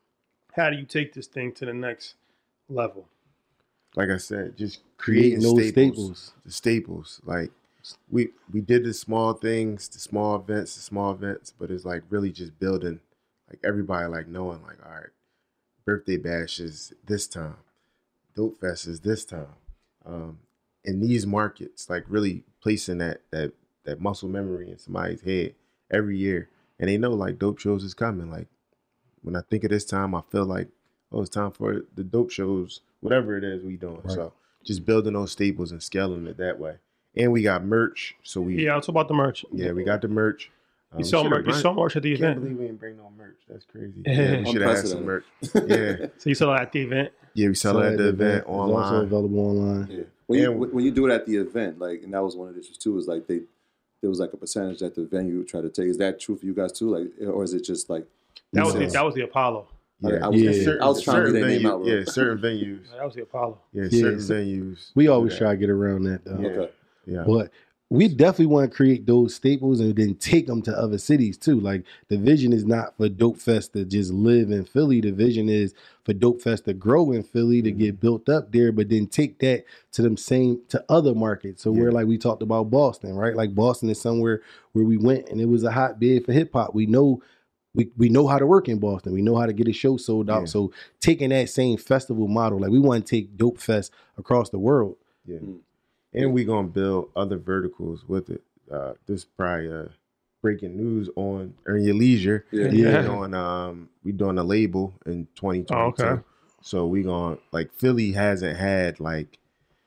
how do you take this thing to the next level? Like I said, just creating those staples, staples. The staples. Like we we did the small things, the small events, the small events, but it's like really just building, like everybody like knowing like, all right, birthday bash is this time, Dope Fest is this time. Um, in these markets, like really placing that that that muscle memory in somebody's head every year, and they know like dope shows is coming. Like when I think of this time, I feel like, oh, it's time for the dope shows, whatever it is we doing. Right. So just building those staples and scaling it that way. And we got merch, so we yeah. It's about the merch. Yeah, we got the merch. Um, you saw merch. You saw merch at the can't event. Can't believe we didn't bring no merch. That's crazy. Yeah, we should have had some merch. Yeah. So you saw it at the event. Yeah, we sell it at the event, event online. It's also available online. Yeah. When you, when you do it at the event, like, and that was one of the issues too, is like they there was like a percentage that the venue would try to take. Is that true for you guys too? Like, or is it just like that was the, that was the Apollo? Yeah, I, I was, yeah. Certain, I was trying to get that venue, name out. Bro. Yeah, certain venues. That was the Apollo. Yeah, yeah certain so venues. We always try to get around that though. Yeah. Okay. Yeah. But we definitely want to create those staples and then take them to other cities too. Like the vision is not for Dope Fest to just live in Philly. The vision is for Dope Fest to grow in Philly, to get built up there, but then take that to them same to other markets. So yeah. where like we talked about Boston, right? Like Boston is somewhere where we went and it was a hotbed for hip hop. We know we we know how to work in Boston. We know how to get a show sold out. Yeah. So taking that same festival model, like we want to take Dope Fest across the world. Yeah. Mm-hmm. And we're going to build other verticals with it. Uh, this is probably uh, breaking news on Earn Your Leisure. Yeah. yeah. We're doing, um, we doing a label in twenty twenty-two. Oh, okay. So we going, like, Philly hasn't had, like,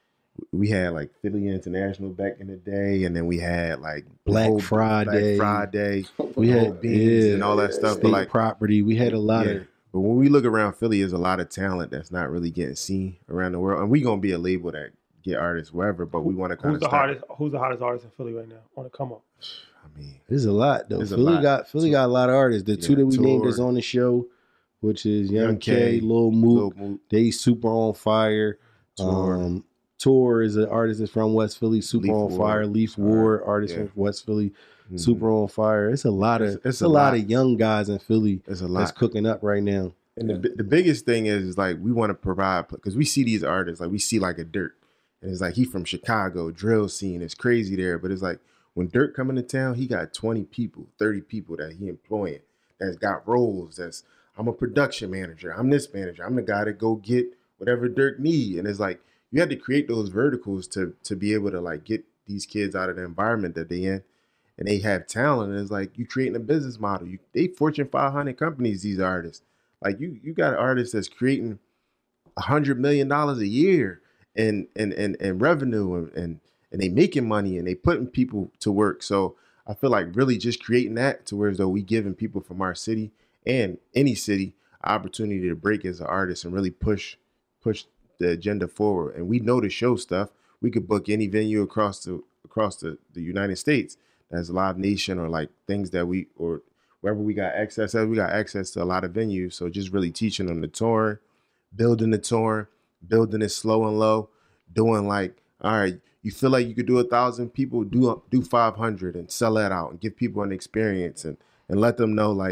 we had, like, Philly International back in the day, and then we had, like, Black Friday. Black Friday. We had beans yeah, and all that stuff. State but, like, property. We had a lot yeah. of... But when we look around Philly, there's a lot of talent that's not really getting seen around the world. And we going to be a label that get artists wherever, but we want to kind who's of the start. hardest who's the hottest artist in Philly right now on the come up? I mean, there's a lot though. Philly a lot. got Philly got a lot of artists. The yeah, two that we Tour, named is on the show, which is Young, Young K, K, Lil Mook. Mook. They super on fire. Tour. Um, Tour is an artist that's from West Philly, super Leaf on Ward. fire. Leaf Ward, artist yeah. from West Philly, mm-hmm. super on fire. It's a lot of it's, it's a, a lot. lot of young guys in Philly it's a lot. that's cooking up right now. And the the biggest thing is, is like we want to provide, because we see these artists, like we see like a Dirt. And it's like he from Chicago, drill scene. It's crazy there. But it's like when Dirt coming to town, he got twenty people, thirty people that he employing that's got roles. That's I'm a production manager. I'm this manager. I'm the guy to go get whatever Dirt need. And it's like you had to create those verticals to to be able to like get these kids out of the environment that they in. And they have talent. And it's like you creating a business model. You they Fortune five hundred companies, these artists. Like you you got artists that's creating one hundred million dollars a year. And, and and and revenue and, and and they making money and they putting people to work. So I feel like really just creating that to where as though we giving people from our city and any city opportunity to break as an artist and really push push the agenda forward. And we know the show stuff. We could book any venue across the across the, the United States that's Live Nation or like things that we or wherever we got access to. We got access to a lot of venues. So just really teaching them the touring, building the touring. Building it slow and low, doing like, all right, you feel like you could do a thousand people, do do five hundred and sell that out and give people an experience and and let them know like,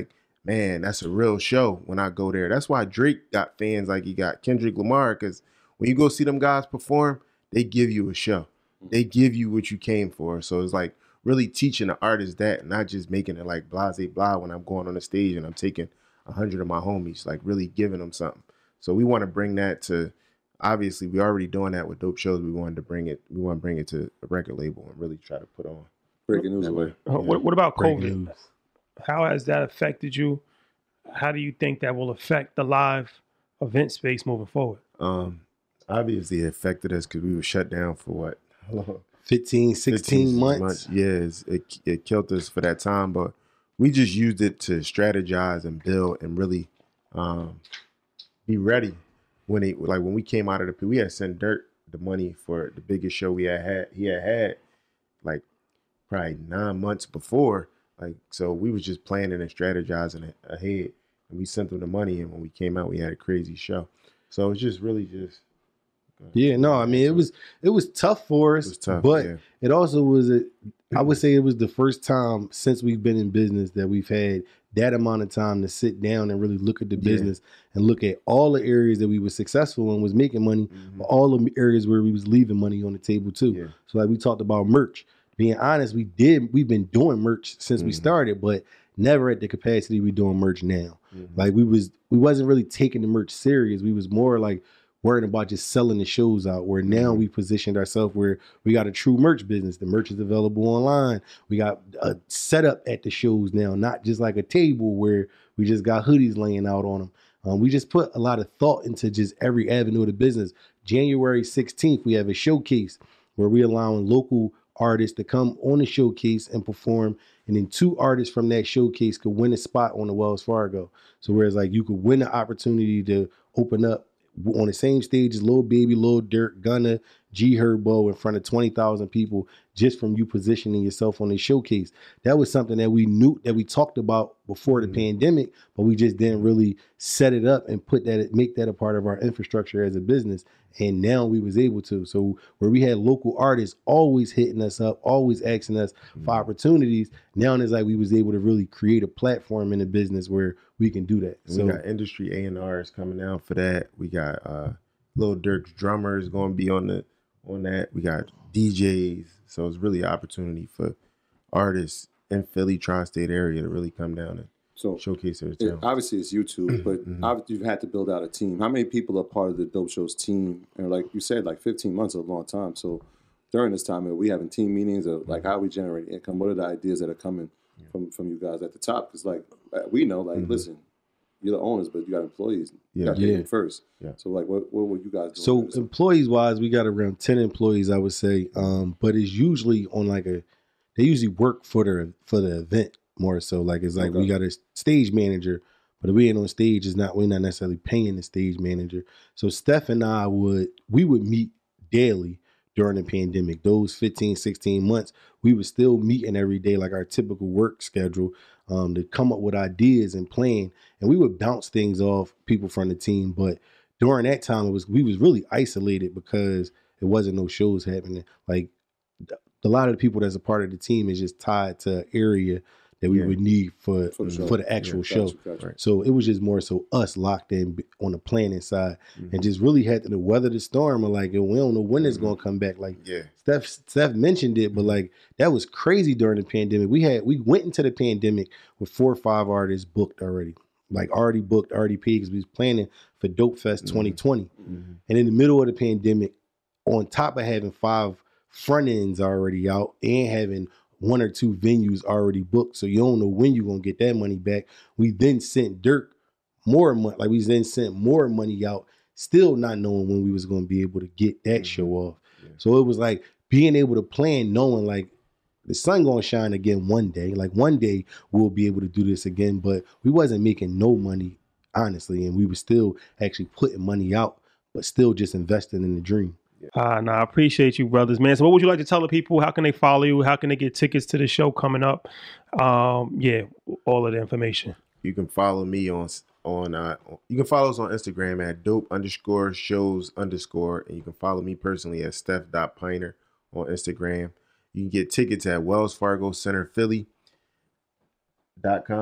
man, that's a real show when I go there. That's why Drake got fans like he got Kendrick Lamar, because when you go see them guys perform, they give you a show. They give you what you came for. So it's like really teaching the artist that, not just making it like blase blah when I'm going on the stage and I'm taking a hundred of my homies, like really giving them something. So we want to bring that to, obviously we already doing that with Dope Shows. We wanted to bring it, we want to bring it to a record label and really try to put on. Breaking news away. Uh, what, what about Breaking COVID? news. How has that affected you? How do you think that will affect the live event space moving forward? Um, obviously it affected us because we were shut down for what? fifteen, sixteen months. Yes, it it killed us for that time, but we just used it to strategize and build and really um, be ready when it like when we came out of the we had sent Dirt the money for the biggest show we had had he had had like probably nine months before, like so we was just planning and strategizing ahead, and we sent them the money, and when we came out we had a crazy show. So it's just really just. Yeah, no, I mean it was it was tough for us, It was tough, but yeah. it also was a, I would say it was the first time since we've been in business that we've had that amount of time to sit down and really look at the Yeah. business and look at all the areas that we were successful and was making money, Mhm. but all the areas where we was leaving money on the table too. Yeah. So like we talked about merch. Being honest, we did we've been doing merch since we Mhm. started, but never at the capacity we doing merch now. Mhm. Like we was we wasn't really taking the merch serious. We was more like worrying about just selling the shows out, where now Mhm. we positioned ourselves where we got a true merch business. The merch is available online. We got a setup at the shows now, not just like a table where we just got hoodies laying out on them. Um, we just put a lot of thought into just every avenue of the business. January sixteenth, we have a showcase where we're allowing local artists to come on the showcase and perform. And then two artists from that showcase could win a spot on the Wells Fargo. So whereas like you could win the opportunity to open up on the same stage as Lil Baby, Lil Durk, Gunna, G Herbo in front of twenty thousand people just from you positioning yourself on the showcase. That was something that we knew, that we talked about before the Mhm. pandemic, but we just didn't really set it up and put that, make that a part of our infrastructure as a business. And now we was able to. So where we had local artists always hitting us up, always asking us for opportunities, now it's like we was able to really create a platform in the business where we can do that. And So we got industry A and Rs coming out for that. We got uh Lil Durk's drummer is going to be on the on that. We got D Js, so it's really an opportunity for artists in Philly, tri-state area to really come down and So showcase their it, talent. obviously it's YouTube, but Mhm. obviously you've had to build out a team. How many people are part of the Dope Shows team? And like you said, like fifteen months is a long time. So during this time, are we having team meetings of like how we generate income? What are the ideas that are coming from from you guys at the top? Because like we know, like Mhm. listen, you're the owners, but you got employees. You Yeah. got to pay Yeah. them first. Yeah. So like, what what were you guys doing? So during this time? employees wise, we got around ten employees, I would say. Um, but it's usually on like a, they usually work for the for the event more so. Like it's like we Okay. got a stage manager, but if we ain't on stage, is not we're not necessarily paying the stage manager. So Steph and I would we would meet daily during the pandemic. Those fifteen, sixteen months, we were still meeting every day, like our typical work schedule, um, to come up with ideas and plan. And we would bounce things off people from the team. But during that time, it was we was really isolated because it wasn't no shows happening. Like a lot of the people that's a part of the team is just tied to an area that we Yeah. would need for For the show. for the actual Yeah, show. Gotcha, gotcha. Right. So it was just more so us locked in b- on the planning side Mhm. and just really had to weather the storm. Or like, yo, we don't know when it's Mhm. gonna come back. Like Yeah. Steph, Steph mentioned it, but like that was crazy during the pandemic. We had we went into the pandemic with four or five artists booked already, like already booked, already paid because we was planning for Dope Fest Mhm. twenty twenty. Mhm. And in the middle of the pandemic, on top of having five front ends already out and having one or two venues already booked, so you don't know when you're gonna get that money back. We then sent Dirk more money, like we then sent more money out, still not knowing when we was gonna be able to get that Mhm. show off. Yeah. So it was like being able to plan, knowing like the sun gonna shine again one day. Like one day we'll be able to do this again, but we wasn't making no money, honestly, and we were still actually putting money out, but still just investing in the dream. Uh, no, I appreciate you, brothers, man. So what would you like to tell the people? How can they follow you? How can they get tickets to the show coming up? Um, yeah, all of the information. You can follow me on on uh you can follow us on Instagram at dope underscore shows underscore, and you can follow me personally at steph.piner on Instagram. You can get tickets at Wells Fargo Center Philly dot com,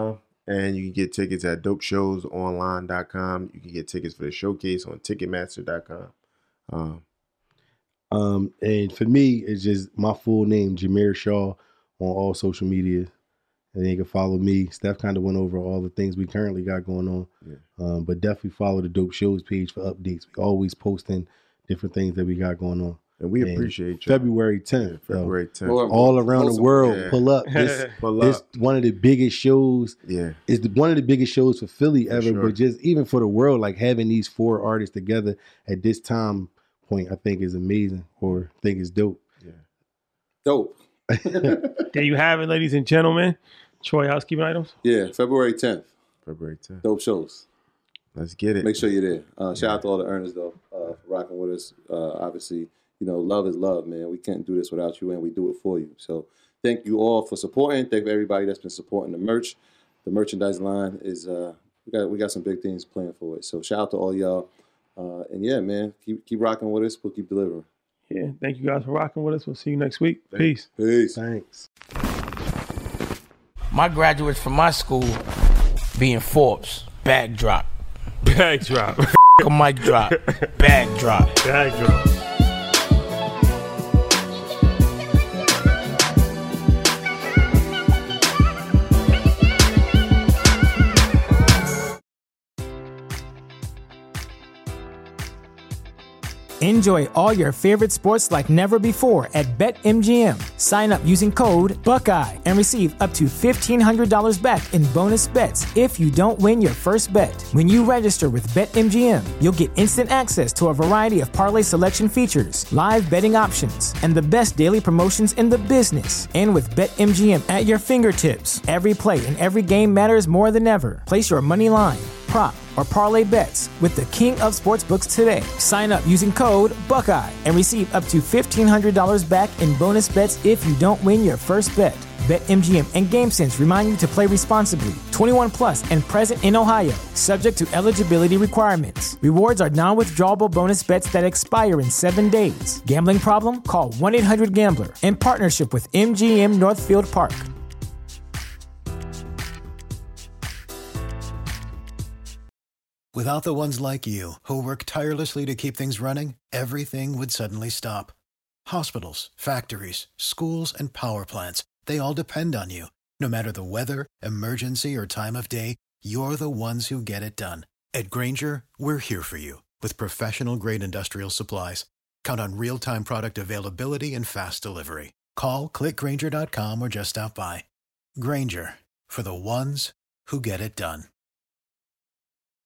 And you can get tickets at dope shows online dot com. You can get tickets for the showcase on ticketmaster dot com. Um, Um, and for me, it's just my full name, Jameer Shaw, on all social media. And then you can follow me. Steph kind of went over all the things we currently got going on. Yeah. Um, but definitely follow the Dope Shows page for updates. We always posting different things that we got going on. and we And appreciate you. February tenth. yo, February tenth. Well, all around the world, Yeah. pull up. This, Pull this up. one of the biggest shows. Yeah. It's the, one of the biggest shows for Philly ever, sure. but just even for the world, like having these four artists together at this time point, I think is amazing, or I think is dope. Dope. There you have it, ladies and gentlemen. Troy, housekeeping items. Yeah, February tenth. February tenth. Dope shows. Let's get it. Make sure you're there. Uh, shout out to all the earners, though, uh, for rocking with us. Uh, obviously, you know, love is love, man. We can't do this without you, and we do it for you. So thank you all for supporting. Thank everybody that's been supporting the merch. The merchandise line is, uh, we got we got some big things planned for it. So shout out to all y'all. Uh, and yeah, man, keep keep rocking with us. We'll keep delivering. Yeah, thank you guys for rocking with us. We'll see you next week. Peace. Peace. Thanks. My graduates from my school being Forbes, bag drop. Bag drop. A mic drop, bag drop. Bag drop. Enjoy all your favorite sports like never before at BetMGM. Sign up using code Buckeye and receive up to fifteen hundred dollars back in bonus bets if you don't win your first bet. When you register with BetMGM, you'll get instant access to a variety of parlay selection features, live betting options, and the best daily promotions in the business. And with BetMGM at your fingertips, every play and every game matters more than ever. Place your money line, prop, or parlay bets with the king of sportsbooks today. Sign up using code Buckeye and receive up to fifteen hundred dollars back in bonus bets if you don't win your first bet. BetMGM and GameSense remind you to play responsibly. twenty-one plus and present in Ohio, subject to eligibility requirements. Rewards are non-withdrawable bonus bets that expire in seven days. Gambling problem? Call one eight hundred gambler in partnership with M G M Northfield Park. Without the ones like you, who work tirelessly to keep things running, everything would suddenly stop. Hospitals, factories, schools, and power plants, they all depend on you. No matter the weather, emergency, or time of day, you're the ones who get it done. At Grainger, we're here for you with professional-grade industrial supplies. Count on real-time product availability and fast delivery. Call, click Grainger dot com, or just stop by. Grainger, for the ones who get it done.